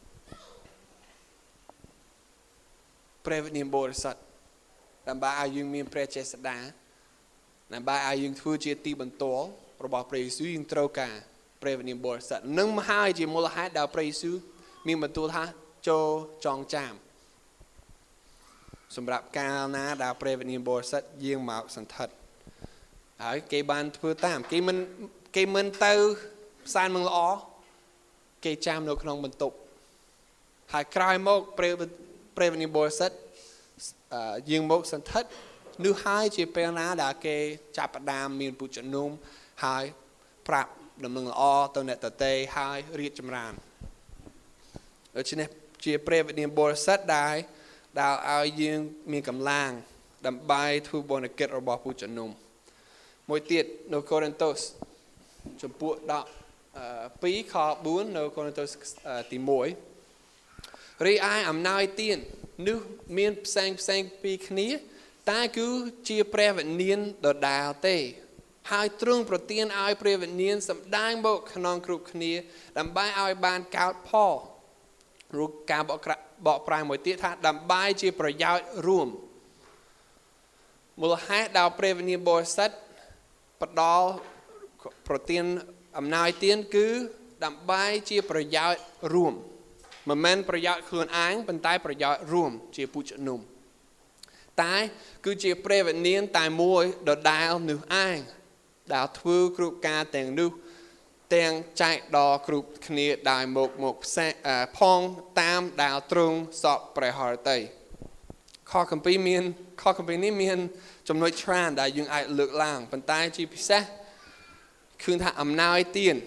ព្រះវិញ្ញាណបរិសុទ្ធដើម្បីឲ្យយើងមានព្រះចេស្តាដើម្បីឲ្យយើងធ្វើជាទីបន្ទាល់របស់ព្រះយេស៊ូវយើងត្រូវការព្រះវិញ្ញាណបរិសុទ្ធនឹងមកហើយជាមូលហេតុដែលព្រះយេស៊ូវមានបន្ទូលថាចូលចងចាមសម្រាប់កាលណាដែលព្រះវិញ្ញាណបរិសុទ្ធយាងមកសន្ធិដ្ឋហើយគេបានធ្វើតាមគេមិនទៅផ្សាយនឹងល្អគេចាំនៅក្នុងបន្ទប់ហើយក្រោយមកព្រះវិញ្ញាណបរិសុទ្ធយាងមកសន្ធិដ្ឋនោះហើយជាពេលណាដែលគេចាប់ផ្ដើមមានពុជនុំហើយប្រាប់ដំណឹងល្អទៅអ្នកដទៃហើយរៀបចម្រើនដូច្នេះជាព្រះវិញ្ញាណបរិសុទ្ធដែលឲ្យយើងមានកម្លាំងដើម្បីធ្វើបុណ្យកិច្ចរបស់ពុជនុំមួយទៀតនៅកូរិនតូសចំពោះ2ខ4នៅកូរិនតូសទី1រីឯអំណោយទាននោះមានផ្សេងពីគ្នាតែគឺជាព្រះវិញ្ញាណដដែលទេហើយទ្រង់ប្រទានឲ្យព្រះវិញ្ញាណសម្ដែងមកក្នុងគ្រប់គ្នាដើម្បីឲ្យបានកើតផលរូបការបកប្រែមួយទៀតថាដើម្បីជាប្រយោជន៍រួមមូលហេតុដែលព្រះវិញ្ញាណបរិសុទ្ធផ្ដល់ប្រទានអំណោយទានគឺដើម្បីជាប្រយោជន៍រួមមិនមែនប្រយោជន៍ខ្លួនឯងប៉ុន្តែប្រយោជន៍រួមជាពុជនុំតែគឺជាព្រះវិញ្ញាណតែមួយដដែលនោះឯងដែលធ្វើគ្រប់ការទាំងនោះទាំងចែកដល់គ្រប់គ្នាដោយមកផ្សេងផងតាមដែលទ្រង់សពព្រះហឫទ័យខកម្ពីនេះមានចំណុចច្រើនដែលយើងអាចលើកឡើងប៉ុន្តែជាពិសេសគឺថាអំណោយទាន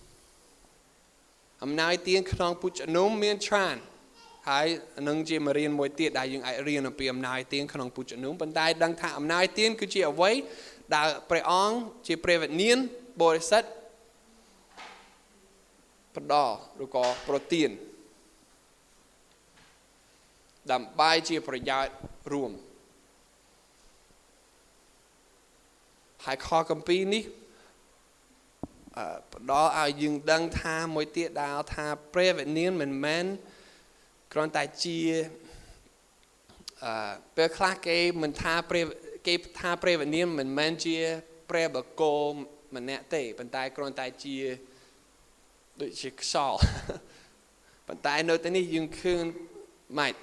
ក្នុងពុជនុំមានច្រើនហើយនឹងជាមេរៀនមួយទៀតដែលយើងអាចរៀនអំពីអំណោយទានក្នុងពុជនុំប៉ុន្តែដឹងថាអំណោយទានគឺជាអ្វីដែលព្រះអង្គជាព្រះវិញ្ញាណបរិសុទ្ធផ្ដល់ឬក៏ប្រទានដើម្បីជាប្រយោជន៍រួមហើយខកំពីនេះផ្ដល់ឲ្យយើងដឹងថាមួយទៀតដែលថាព្រះវិញ្ញាណមិនមែនគ្រាន់តែជាពេលខ្លះគេមិនថាគេថាព្រះវិញ្ញាណមិនមែនជាព្រះបកគោម្នាក់ទេប៉ុន្តែគ្រាន់តែជាដូចជាខ្យល់ប៉ុន្តែនៅទីនេះយើងឃើញម៉េច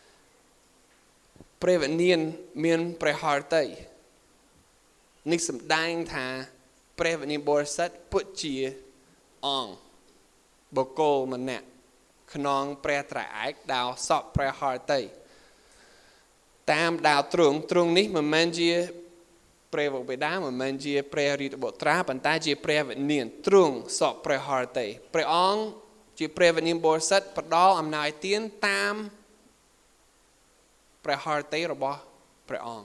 ព្រះវិញ្ញាណមានព្រះハរតីនេះសម្ដែងថាព្រះវិញ្ញាណបរិសុទ្ធពិតជាអង្គបកគោម្នាក់ក្នុងព្រះត្រៃឯកដែលសពព្រះハរតីតាមដាវទ្រង់នេះមិនមែនជាព្រះបិតាមិនមែនជាព្រះរាជបុត្រាប៉ុន្តែជាព្រះវិញ្ញាណទ្រង់សពព្រះハរតីព្រះអង្គជាព្រះវិញ្ញាណបរិសុទ្ធផ្ដល់អំណាចទានតាមព្រះハរតីរបស់ព្រះអង្គ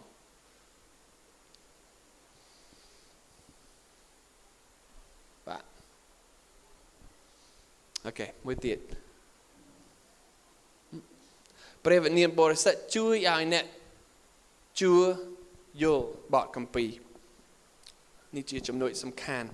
បាទអូខេមួយទៀតព្រះវិញ្ញាណបរិសុទ្ធជួយឲ្យអ្នកជួយល់បទគម្ពីរនេះជាចំណុចសំខាន់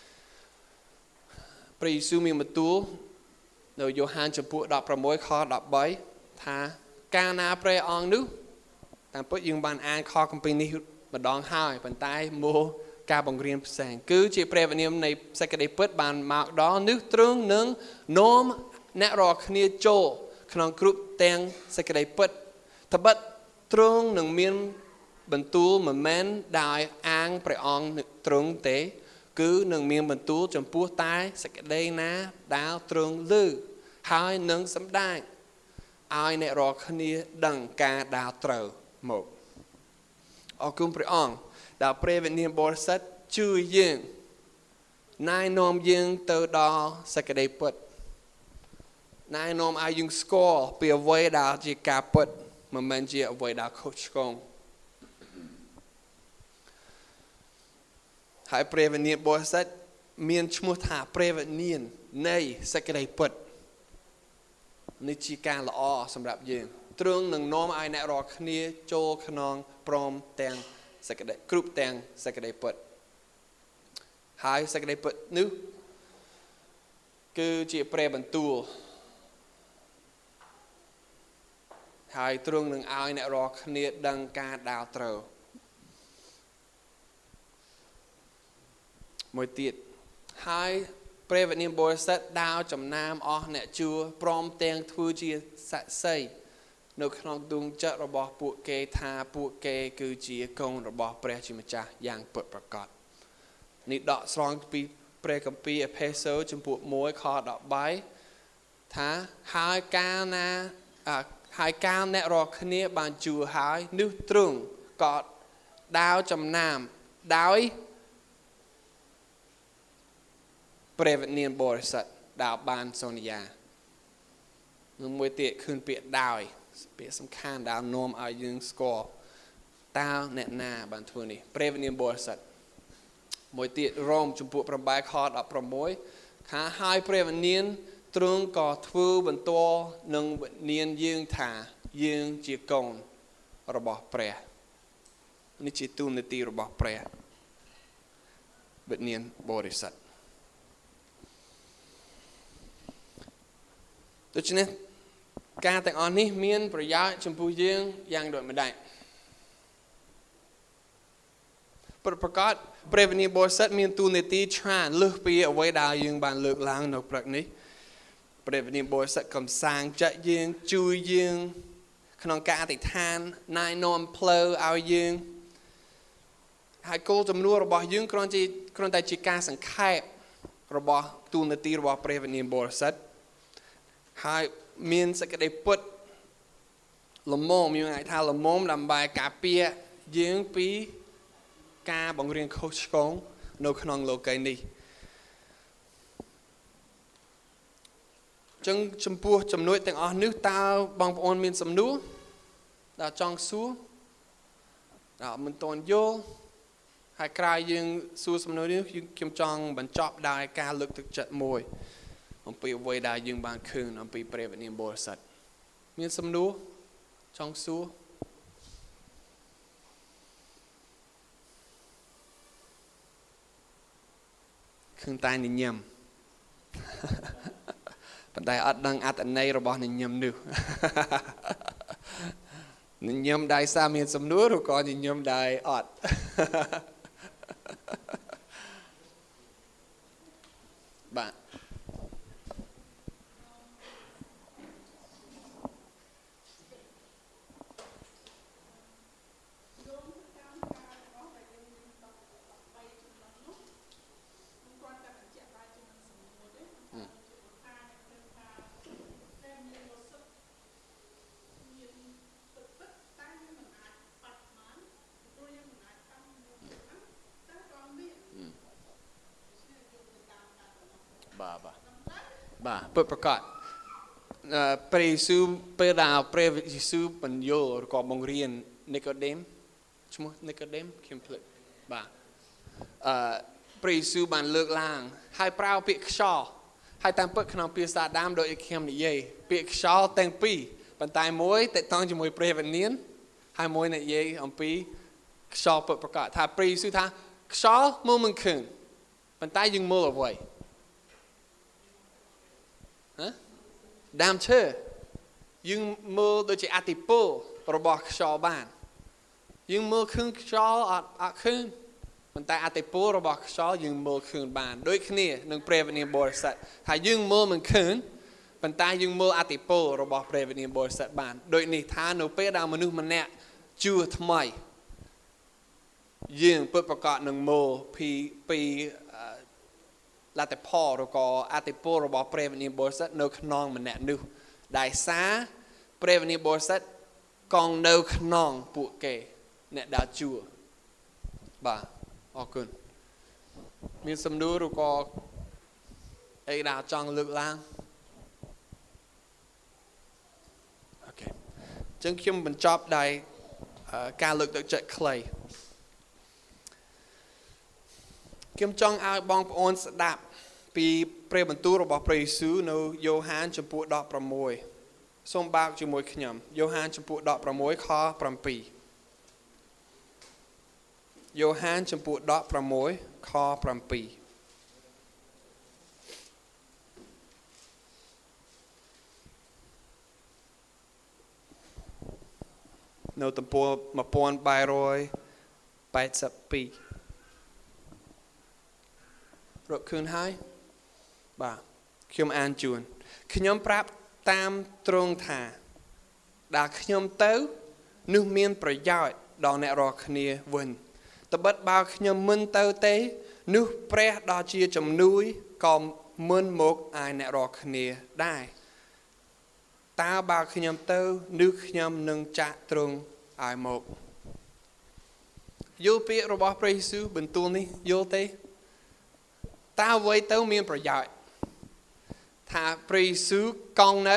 ព្រះយេស៊ូវមានបន្ទូលនៅយ៉ូហានចំពោះ16ខ13ថាកាលណាព្រះអង្គនោះតាមពិតយើងបានអានខគម្ពីរនេះម្ដងហើយប៉ុន្តែមកការបង្រៀនផ្សេងគឺជាព្រះវិញ្ញាណនៃសេចក្តីពិតបានមកដល់នេះទ្រង់នឹងនាំអ្នករាល់គ្នាចូលក្នុងគ្រប់ទាំងសេចក្តីពិតត្បិតទ្រង់នឹងមានបន្ទូលមិនមែនដោយអាងព្រះអង្គទ្រង់ទេគឺនឹងមានបន្ទូលចំពោះតែសេចក្តីណាដែលទ្រង់ឮហើយនឹងសម្ដែងឲ្យអ្នករាល់គ្នាដឹងការដែលត្រូវមកអរគុណព្រះអង្គដែលព្រះវិញ្ញាណបរិសុទ្ធជួយយើងណែនាំយើងទៅដល់សេចក្តីពិតណែនាំឲ្យយើងស្គាល់ពីអ្វីដែលជាការពិតមិនមែនជាអ្វីដែលខុសឆ្គងហើយព្រះវិញ្ញាណបរិសុទ្ធមានឈ្មោះថាព្រះវិញ្ញាណនៃសេចក្តីពិតនេះជាការល្អសម្រាប់យើងទ្រង់នឹងនាំឲ្យអ្នករាល់គ្នាចូលក្នុងព្រមទាំងសេចក្តីគ្រប់ទាំងសេចក្តីពិតហើយសេចក្តីពិតនេះគឺជាព្រះបន្ទូលហើយទ្រង់នឹងឲ្យអ្នករាល់គ្នាដឹងការដើរត្រូវមួយទៀតហើយព្រះវិញ្ញាណបរិសុទ្ធដើរចំណាមអស់អ្នកជួព្រមទាំងធ្វើជាសាក្សីនៅក្នុងដួងចិត្តរបស់ពួកគេថាពួកគេគឺជាកូនរបស់ព្រះជាម្ចាស់យ៉ាងពិតប្រាកដនេះដកស្រង់ពីព្រះគម្ពីរអេផេសូចំពោះ1ខ13ថាហើយកាលអ្នករាល់គ្នាបានជួហើយនោះទ្រង់ក៏ដើរចំណាមដោយព្រះវិញ្ញាណបរិសុទ្ធដែលបានសន្យានឹងមួយទៀតឃើញពាក្យដោយពាក្យសំខាន់ដែលនាំឲ្យយើងស្គាល់តើអ្នកណាបានធ្វើនេះព្រះវិញ្ញាណបរិសុទ្ធមួយទៀតរ៉ូមចំពោះ8ខ16ថាហើយព្រះវិញ្ញាណទ្រង់ក៏ធ្វើបន្តនឹងវិញ្ញាណយើងថាយើងជាកូនរបស់ព្រះនេះជាទូនាទីរបស់ព្រះវិញ្ញាណបរិសុទ្ធដូច្នេះការទាំងអស់នេះមានប្រយោជន៍ចំពោះយើងយ៉ាងដូចម្ដេចប្រកាសព្រះវិញ្ញាណបរិសុទ្ធមានទូនាទីច្រើនលើសពីអ្វីដែលយើងបានលើកឡើងនៅព្រឹកនេះព្រះវិញ្ញាណបរិសុទ្ធកំសាងចិត្តយើងជួយយើងក្នុងការអធិដ្ឋានណែនាំផ្លូវឲ្យយើងហើយគោលចំនួនរបស់យើងគ្រាន់តែជាការសង្ខេបរបស់ទូនាទីរបស់ព្រះវិញ្ញាណបរិសុទ្ធហើយមានសេចក្តីពិតល្មមយើងអាចថាល្មមដើម្បីការពារយើងពីការបង្រៀនខុសឆ្គងនៅក្នុងលោកីយ៍នេះចឹងចំពោះចំណុចទាំងអស់នេះតើបងប្អូនមានសំណួរដែលចង់សួរដែលមិនទាន់យល់ហើយក្រោយយើងសួរសំណួរនេះខ្ញុំចង់បញ្ចប់ដោយការលើកទឹកចិត្តមួយអំពីអ្វីដែលយើងបានឃើញអំពីព្រះវិញ្ញាណបរិសុទ្ធមានសំណួរចង់សួរឃើញតែញញឹមប៉ុន្តែអត់ដឹងអត្ថន័យរបស់ញញឹមនោះញញឹមដោយសារមានសំណួរឬក៏ញញឹមដោយអត់បាទបាទពិតប្រាកដព្រះយេស៊ូវពេលដែលព្រះយេស៊ូវបញ្យល់ឬក៏បង្រៀននីកូដេមឈ្មោះនីកូដេមខ្ញុំភ្លេចបាទព្រះយេស៊ូវបានលើកឡើងហើយប្រើពាក្យខ្យល់ហើយតាមពិតក្នុងភាសាដើមដោយខ្ញុំនិយាយពាក្យខ្យល់ទាំងពីរប៉ុន្តែមួយតេតងជាមួយព្រះវិញ្ញាណហើយមួយនិយាយអំពីខ្យល់ពិតប្រាកដថាព្រះយេស៊ូវថាខ្យល់មើលមិនឃើញប៉ុន្តែយើងមើលអ្វីដើមឈើយើងមើលដូចជាអតិពលរបស់ខ្យល់បានយើងមើលឃើញខ្យល់អត់ឃើញប៉ុន្តែអតិពលរបស់ខ្យល់យើងមើលឃើញបានដូចគ្នានឹងព្រះវិញ្ញាណបរិសុទ្ធថាយើងមើលមិនឃើញប៉ុន្តែយើងមើលអតិពលរបស់ព្រះវិញ្ញាណបរិសុទ្ធបានដូចនេះថានៅពេលដែលមនុស្សម្នាក់ជួថ្មីយើងពិតប្រាកដនឹងមើលពីលទ្ធផលឬក៏អតិពលរបស់ព្រះវិញ្ញាណបរិសុទ្ធនៅក្នុងម្នាក់នោះដែលសារព្រះវិញ្ញាណបរិសុទ្ធកង់នៅក្នុងពួកគេអ្នកដែលជួបាទអរគុណមានសំណួរឬក៏អីដែលចង់លើកឡើងអូខេអញ្ចឹងខ្ញុំបញ្ចប់ដោយការលើកទឹកចិត្តខ្លីខ្ញុំចង់ឲ្យបងប្អូនស្ដាប់ពីព្រះបន្ទូលរបស់ព្រះយេស៊ូវនៅយ៉ូហានចំពោះ16សូមបើកជាមួយខ្ញុំយ៉ូហានចំពោះ16ខ7យ៉ូហានចំពោះ16ខ7នៅទំព័រ1382រកឃើញហើយបាទខ្ញុំអានជូនខ្ញុំប្រាប់តាមត្រង់ថាដែលខ្ញុំទៅនោះមានប្រយោជន៍ដល់អ្នករាល់គ្នាវិញត្បិតបើខ្ញុំមិនទៅទេនោះព្រះដ៏ជាជំនួយក៏មិនមកឲ្យអ្នករាល់គ្នាដែរតើបើខ្ញុំទៅនោះខ្ញុំនឹងចាក់ទ្រង់ឲ្យមកយល់ពាក្យរបស់ព្រះយេស៊ូវបន្ទូលនេះយល់ទេតើអ្វីទៅមានប្រយោជន៍ថាព្រះយេស៊ូវកង់នៅ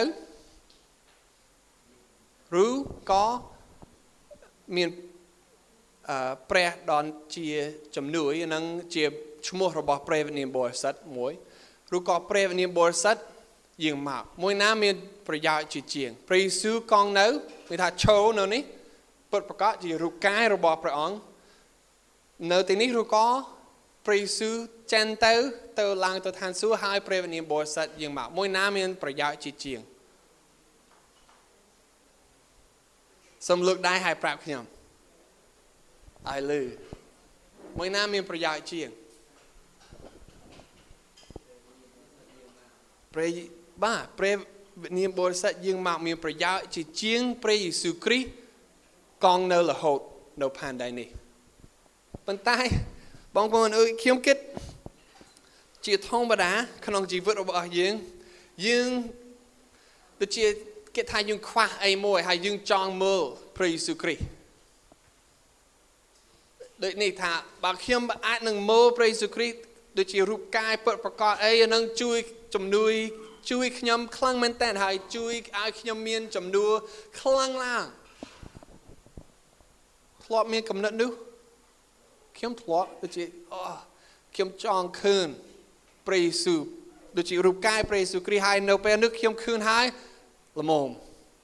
ឬក៏មានព្រះដ៏ជាជំនួយនិងជាឈ្មោះរបស់ព្រះវិញ្ញាណបរិសុទ្ធមួយឬក៏ព្រះវិញ្ញាណបរិសុទ្ធយាងមកមួយណាមានប្រយោជន៍ជាងព្រះយេស៊ូវកង់នៅមានថាឈរនៅនេះពិតប្រាកដជារូបកាយរបស់ព្រះអង្គនៅទីនេះឬក៏ព្រះយេស៊ូវចាន់ទៅឡើងទៅឋានសួគ៌ហើយព្រះវិញ្ញាណបរិសុទ្ធយាងមកមួយណាមានប្រយោជន៍ជាងសូមលើកដៃឲ្យប្រាប់ខ្ញុំឲ្យលឺមួយណាមានប្រយោជន៍ជាងព្រះវិញ្ញាណបរិសុទ្ធយាងមកមានប្រយោជន៍ជាងព្រះយេស៊ូវគ្រីស្ទកង់នៅរហូតនៅផែនដីនេះប៉ុន្តែបងប្អូនអើយខ្ញុំគិតជាធម្មតាក្នុងជីវិតរបស់យើងដូចជាគេថាយើងខ្វះអីមួយហើយយើងចង់មើលព្រះយេស៊ូវគ្រីស្ទដូចនេះថាបើខ្ញុំអាចនឹងមើលព្រះយេស៊ូវគ្រីស្ទដូចជារូបកាយពិតប្រាកដអីនឹងជួយជំនួយជួយខ្ញុំខ្លាំងមែនតើហើយជួយឲ្យខ្ញុំមានចំនួនខ្លាំងឡើងធ្លាប់មានកំណត់នោះខ្ញុំធ្លាប់ដូចជាខ្ញុំចង់ឃើញព្រះយេស៊ូវដូចជារូបកាយព្រះយេស៊ូវគ្រីស្ទហើយនៅពេលនេះខ្ញុំឃើញហើយល្មម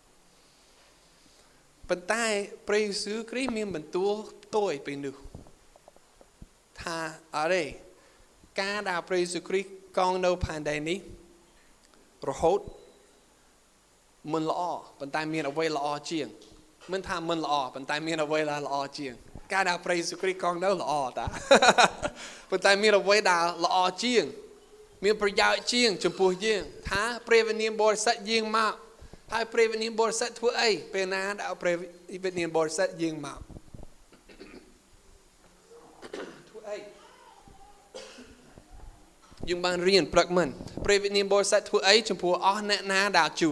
ប៉ុន្តែព្រះយេស៊ូវគ្រីស្ទមានបន្ទូលផ្ទុយពីនោះថាអរេការដែលព្រះយេស៊ូវគ្រីស្ទកង់នៅផែនដីនេះរហូតមិនល្អប៉ុន្តែមានអ្វីល្អជាងមិនថាមិនល្អប៉ុន្តែមានអ្វីដែលល្អជាងការដែលព្រះយេស៊ូវគ្រីស្ទកង់នៅល្អតាប៉ុន្តែមានអ្វីដែលល្អជាងមានប្រយោជន៍ជាងចំពោះយើងថាព្រះវិញ្ញាណបរិសុទ្ធយាងមកហើយព្រះវិញ្ញាណបរិសុទ្ធធ្វើអីពេលណាដែលព្រះវិញ្ញាណបរិសុទ្ធយាងមកធ្វើអីយើងបានរៀនព្រឹកមិនព្រះវិញ្ញាណបរិសុទ្ធធ្វើអីចំពោះអស់អ្នកណាដែលជួ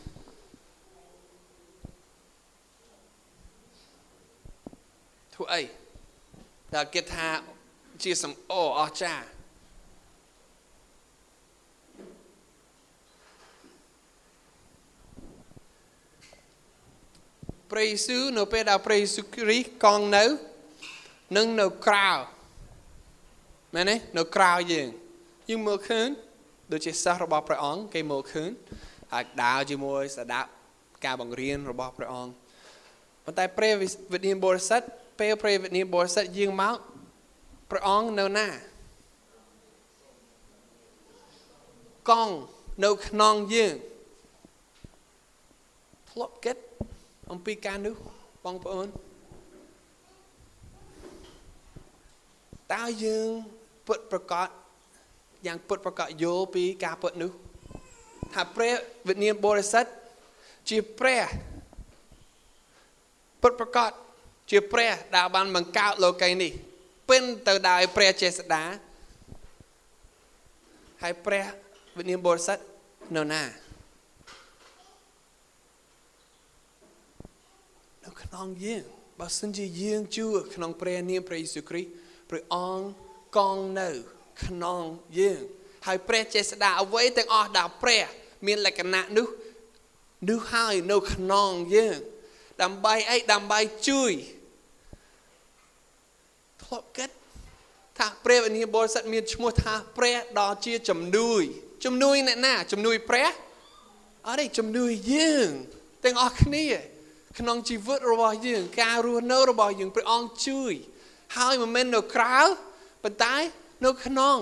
ធ្វើអីដែលគេថាជាសំអូអស្ចារ្យព្រះយេស៊ូវនៅពេលដែលព្រះយេស៊ូវគ្រីស្ទកង់នៅនឹងនៅក្រៅមែនទេនៅក្រៅយើងមើលឃើញដូចជាសិស្សរបស់ព្រះអង្គគេមើលឃើញហើយដើរជាមួយស្ដាប់ការបង្រៀនរបស់ព្រះអង្គប៉ុន្តែព្រះវិញ្ញាណបរិសុទ្ធពេលព្រះវិញ្ញាណបរិសុទ្ធយាងមកព្រះអង្គនៅណាកង់នៅក្នុងយើងធ្លាប់គិតអំពីការនោះបងប្អូនតើយើងពិតប្រកបយ៉ាងពិតប្រកបយល់ពីការពិតនោះថាព្រះវិញ្ញាណបរិសុទ្ធជាព្រះពិតប្រកបជាព្រះដែលបានបង្កើតលោកីយ៍នេះពេញទៅដោយព្រះចេស្តាហើយព្រះវិញ្ញាណបរិសុទ្ធនៅណានៅក្នុងយើងបើសិនជាយើងជឿក្នុងព្រះនាមព្រះយេស៊ូវគ្រីស្ទព្រះអង្គកង់នៅក្នុងយើងហើយព្រះចេស្តាអ្វីទាំងអស់ដែលព្រះមានលក្ខណៈនោះហើយនៅក្នុងយើងដើម្បីអីដើម្បីជួយធ្លាប់គិតថាព្រះវិញ្ញាណបរិសុទ្ធមានឈ្មោះថាព្រះដ៏ជាជំនួយអ្នកណាជំនួយព្រះអត់ទេជំនួយយើងទាំងអស់គ្នាក្នុងជីវិតរបស់យើងការរស់នៅរបស់យើងព្រះអង្គជួយហើយមិនមែននៅក្រៅប៉ុន្តែនៅក្នុង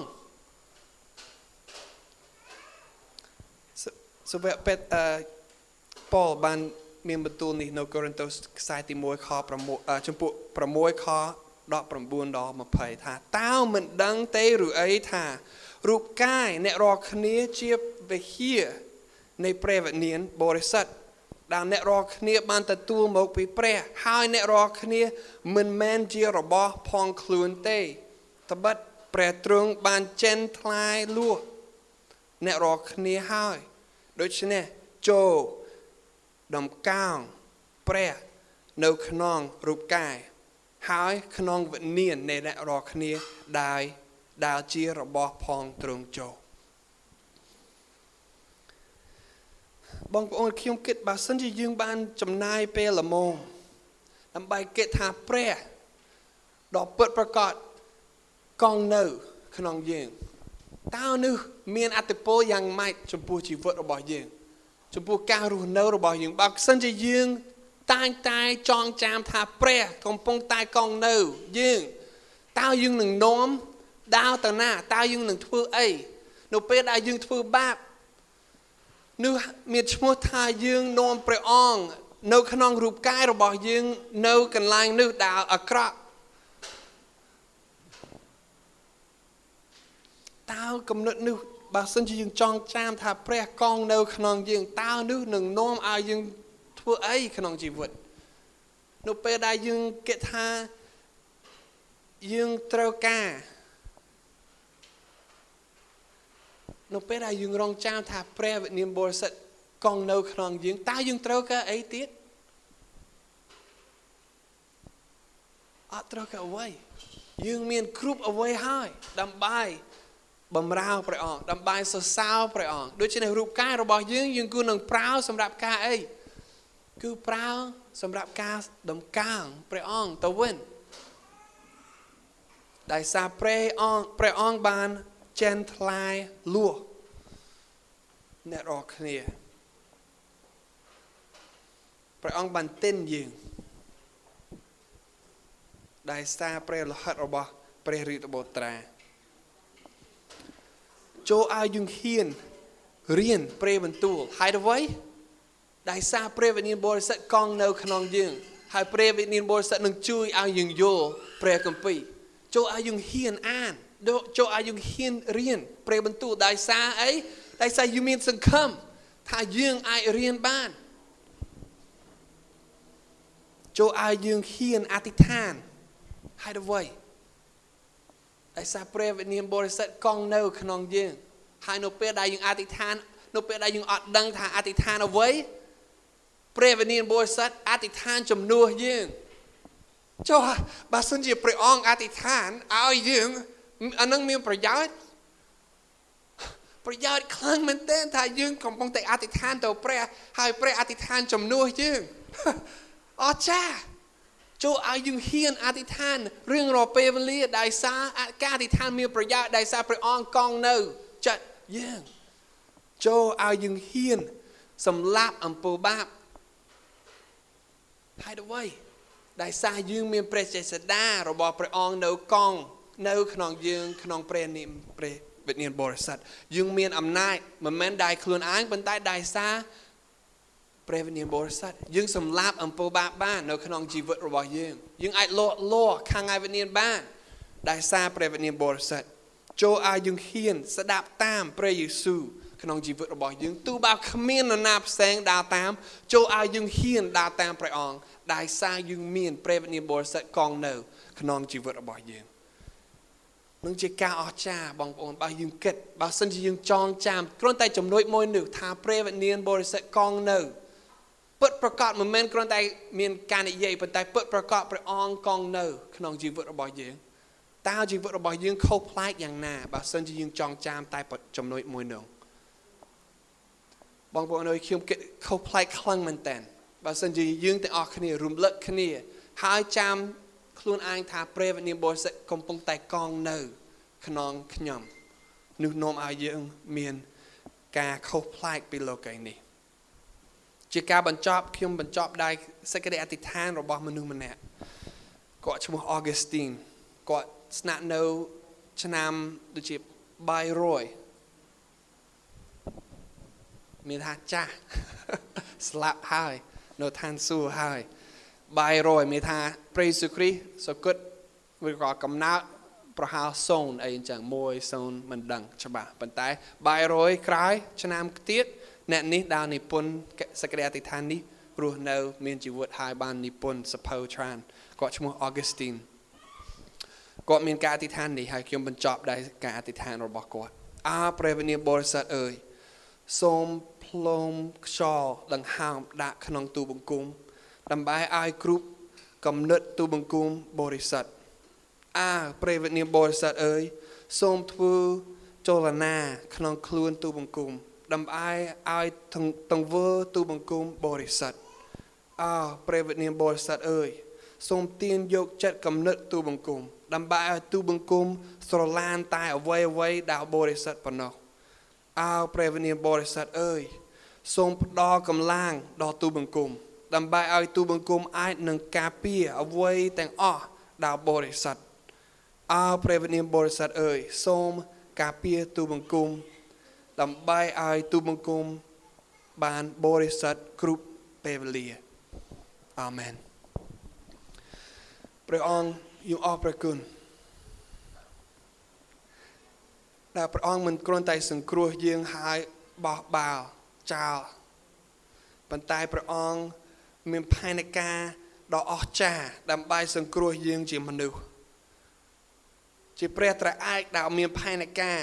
សូវពេតប៉ូលបានមានបន្ទូលនេះនៅកូរិនថូសខ្សែទី1ខ6ចំពោះ6ខ19ដល់20ថាតើមិនដឹងទេឬអីថារូបកាយអ្នករាល់គ្នាជាវិហារនៃព្រះវិញ្ញាណបរិសុទ្ធដែលអ្នករាល់គ្នាបានទទួលមកពីព្រះហើយអ្នករាល់គ្នាមិនមែនជារបស់ផងខ្លួនទេត្បិតព្រះទ្រង់បានចេញថ្លាយលួសអ្នករាល់គ្នាហើយដូច្នេះចូលដំកោងព្រះនៅក្នុងរូបកាយហើយក្នុងវិញ្ញាណនៃអ្នករាល់គ្នាដែលជារបស់ផងទ្រង់ចូលបងប្អូនខ្ញុំគិតបើសិនជាយើងបានចំណាយពេលល្មមដើម្បីគិតថាព្រះដ៏ពិតប្រាកដកង់នៅក្នុងយើងតើនោះមានអត្ថប្រយោជន៍យ៉ាងម៉េចចំពោះជីវិតរបស់យើងចំពោះការរស់នៅរបស់យើងបើសិនជាយើងតែចងចាំថាព្រះកំពុងតែកង់នៅយើងតើយើងនឹងនាំដើរទៅណាតើយើងនឹងធ្វើអីនៅពេលដែលយើងធ្វើបាបនោះមានឈ្មោះថាយើងនាំព្រះអង្គនៅក្នុងរូបកាយរបស់យើងនៅកន្លែងនោះដែលអាក្រក់តើគំនិតនោះបើសិនជាយើងចងចាំថាព្រះកង់នៅក្នុងយើងតើនោះនឹងនាំឲ្យយើងធ្វើអីក្នុងជីវិតនៅពេលដែលយើងគិតថាយើងត្រូវការនៅពេលដែលយើងរងចាំថាព្រះវិញ្ញាណបរិសុទ្ធកង់នៅក្នុងយើងតើយើងត្រូវការអីទៀតអត់ត្រូវការអ្វីយើងមានគ្រប់អ្វីហើយដើម្បីបម្រើព្រះអង្គដើម្បីសរសើរព្រះអង្គដូច្នេះរូបកាយរបស់យើងគួរនឹងប្រើសម្រាប់ការអីគឺប្រើសម្រាប់ការដំកើងព្រះអង្គទៅវិញដោយសារព្រះអង្គបានចេញថ្លាយលួសអ្នករាល់គ្នាព្រះអង្គបានទិញយើងដោយសារព្រះលិខិតរបស់ព្រះរាជបុត្រាចូលឲ្យយើងហ៊ានរៀនព្រះបន្ទូលហើយអ្វីដែលសារព្រះវិញ្ញាណបរិសុទ្ធកង់នៅក្នុងយើងហើយព្រះវិញ្ញាណបរិសុទ្ធនឹងជួយឲ្យយើងយល់ព្រះគម្ពីរចូលឲ្យយើងហ៊ានអានចូលឲ្យយើងហ៊ានរៀនព្រះបន្ទូលដែលសារអីដែលសារយើងមានសង្ឃឹមថាយើងអាចរៀនបានចូលឲ្យយើងហ៊ានអធិដ្ឋានហើយអ្វីដែលសារព្រះវិញ្ញាណបរិសុទ្ធកង់នៅក្នុងយើងហើយនៅពេលដែលយើងអធិដ្ឋាននៅពេលដែលយើងអត់ដឹងថាអធិដ្ឋានអ្វីព្រះវិញ្ញាណបរិសុទ្ធអធិដ្ឋានជំនួសយើងចូលបើសិនជាព្រះអង្គអធិដ្ឋានឲ្យយើងអានឹងមានប្រយោជន៍ខ្លាំងមែនទែនថាយើងកំពុងតែអធិដ្ឋានទៅព្រះហើយព្រះអធិដ្ឋានជំនួសយើងអស្ចារ្យចូលឲ្យយើងហ៊ានអធិដ្ឋានរឿងរាល់ពេលវេលាដែលសារការអធិដ្ឋានមានប្រយោជន៍ដែលសារព្រះអង្គកង់នៅចិត្តយើងចូលឲ្យយើងហ៊ានសម្លាប់អំពើបាបហើយអ្វីដែលសារយើងមានព្រះចេស្តារបស់ព្រះអង្គនៅកង់នៅក្នុងយើងក្នុងព្រះនាមព្រះវិញ្ញាណបរិសុទ្ធយើងមានអំណាចមិនមែនដែលខ្លួនឯងប៉ុន្តែដែលសារព្រះវិញ្ញាណបរិសុទ្ធយើងសម្លាប់អំពើបាបបាននៅក្នុងជីវិតរបស់យើងអាចលាស់ខាងឯវិញ្ញាណបានដែលសារព្រះវិញ្ញាណបរិសុទ្ធចូលឲ្យយើងហ៊ានស្ដាប់តាមព្រះយេស៊ូវក្នុងជីវិតរបស់យើងទោះបើគ្មាននរណាផ្សេងដើរតាមចូលឲ្យយើងហ៊ានដើរតាមព្រះអង្គដែលសារយើងមានព្រះវិញ្ញាណបរិសុទ្ធកង់នៅក្នុងជីវិតរបស់យើងនឹងជាការអស្ចារ្យបងប្អូនបើយើងគិតបើសិនជាយើងចងចាំគ្រាន់តែចំណុចមួយនេះថាព្រះវិញ្ញាណបរិសុទ្ធកង់នៅពិតប្រកបមិនមែនគ្រាន់តែមានការនិយាយប៉ុន្តែពិតប្រកបព្រះអង្គកង់នៅក្នុងជីវិតរបស់យើងតើជីវិតរបស់យើងខុសប្លែកយ៉ាងណាបើសិនជាយើងចងចាំតែចំណុចមួយនោះបងប្អូនអើយខ្ញុំគិតខុសប្លែកខ្លាំងមែនតើបើសិនជាយើងទាំងអស់គ្នារំលឹកគ្នាហើយចាំខ្លួនឯងថាព្រះវិញ្ញាណបរិសុទ្ធកំពុងតែកង់នៅក្នុងខ្ញុំនោះនាំឲ្យយើងមានការខុសប្លែកពីលោកីនេះជាការបញ្ចប់ខ្ញុំបញ្ចប់ដោយសេចក្តីអធិដ្ឋានរបស់មនុស្សម្នាក់គាត់ឈ្មោះ Augustine គាត់ស្នាក់នៅឆ្នាំដូចជា300មានថាចាស់ស្លាប់ហើយនៅឋានសួគ៌ហើយ300មានថាព្រះយេស៊ូវគ្រីស្ទសគត់វាក៏កំណើតប្រហែល0អីអញ្ចឹង10មិនដឹងច្បាស់ប៉ុន្តែ300ក្រោយឆ្នាំទៀតអ្នកនេះដើរនិពន្ធសេចក្តីអធិដ្ឋាននេះរស់នៅមានជីវិតហើយបាននិពន្ធសភៅច្រើនគាត់ឈ្មោះ Augustine គាត់មានការអធិដ្ឋាននេះហើយខ្ញុំបញ្ចប់ដោយការអធិដ្ឋានរបស់គាត់ព្រះវិញ្ញាណបរិសុទ្ធអើយសូមផ្លុំខ្យល់ដង្ហើមដាក់ក្នុងទូបង្គំដើម្បីឲ្យគ្រប់គំនិតទូបង្គំបរិសុទ្ធព្រះវិញ្ញាណបរិសុទ្ធអើយសូមធ្វើចលនាក្នុងខ្លួនទូបង្គំដើម្បីឲ្យទង្វើទូបង្គំបរិសុទ្ធព្រះវិញ្ញាណបរិសុទ្ធអើយសូមទាញយកចិត្តគំនិតទូបង្គំដើម្បីឲ្យទូបង្គំស្រឡាញ់តែអ្វីដែលបរិសុទ្ធប៉ុណ្ណោះព្រះវិញ្ញាណបរិសុទ្ធអើយសូមផ្ដល់កម្លាំងដល់ទូបង្គំដើម្បីឲ្យទូបង្គំអាចនឹងការពារអ្វីទាំងអស់ដែលបរិសុទ្ធព្រះវិញ្ញាណបរិសុទ្ធអើយសូមការពារទូបង្គំដើម្បីឲ្យទូបង្គំបានបរិសុទ្ធគ្រប់ពេលវេលាអាមែនព្រះអង្គយើងអរព្រះគុណដែលព្រះអង្គមិនគ្រាន់តែសង្គ្រោះយើងហើយបោះបោលចោលប៉ុន្តែព្រះអង្គមានផែនការដ៏អស្ចារ្យដើម្បីសង្គ្រោះយើងជាមនុស្សជាព្រះត្រឯកដែលមានផែនការ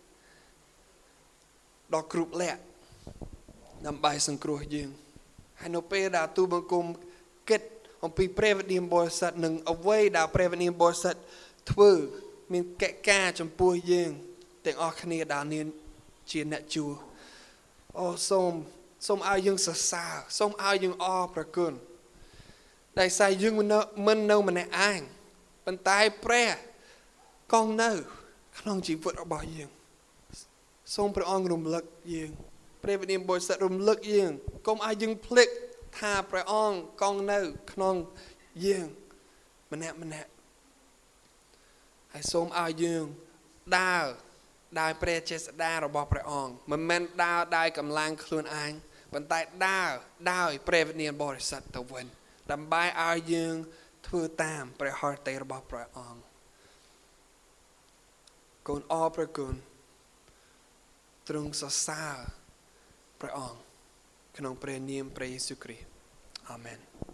ដ៏គ្រប់លក្ខដើម្បីសង្គ្រោះយើងហើយនៅពេលដែលទូបង្គំគិតអំពីព្រះវិញ្ញាណបរិសុទ្ធនិងអ្វីដែលព្រះវិញ្ញាណបរិសុទ្ធធ្វើមានកិច្ចការចំពោះយើងទាំងអស់គ្នាដែលមានជាអ្នកជួសូមឲ្យយើងសរសើរសូមឲ្យយើងអរព្រះគុណដែលសារយើងមិននៅម្នាក់ឯងប៉ុន្តែព្រះកង់នៅក្នុងជីវិតរបស់យើងសូមព្រះអង្គរំលឹកយើងព្រះវិញ្ញាណបរិសុទ្ធរំលឹកយើងកុំឲ្យយើងភ្លេចថាព្រះអង្គកង់នៅក្នុងយើងម្នាក់ហើយសូមឲ្យយើងដើរដោយព្រះចេស្តារបស់ព្រះអង្គមិនមែនដើរដោយកម្លាំងខ្លួនឯងប៉ុន្តែដើរដោយព្រះវិញ្ញាណបរិសុទ្ធទៅវិញដើម្បីឲ្យយើងធ្វើតាមព្រះហឫទ័យរបស់ព្រះអង្គកូនអរព្រះគុណទ្រង់សរសើរព្រះអង្គក្នុងព្រះនាមព្រះយេស៊ូវគ្រីស្ទអាមែន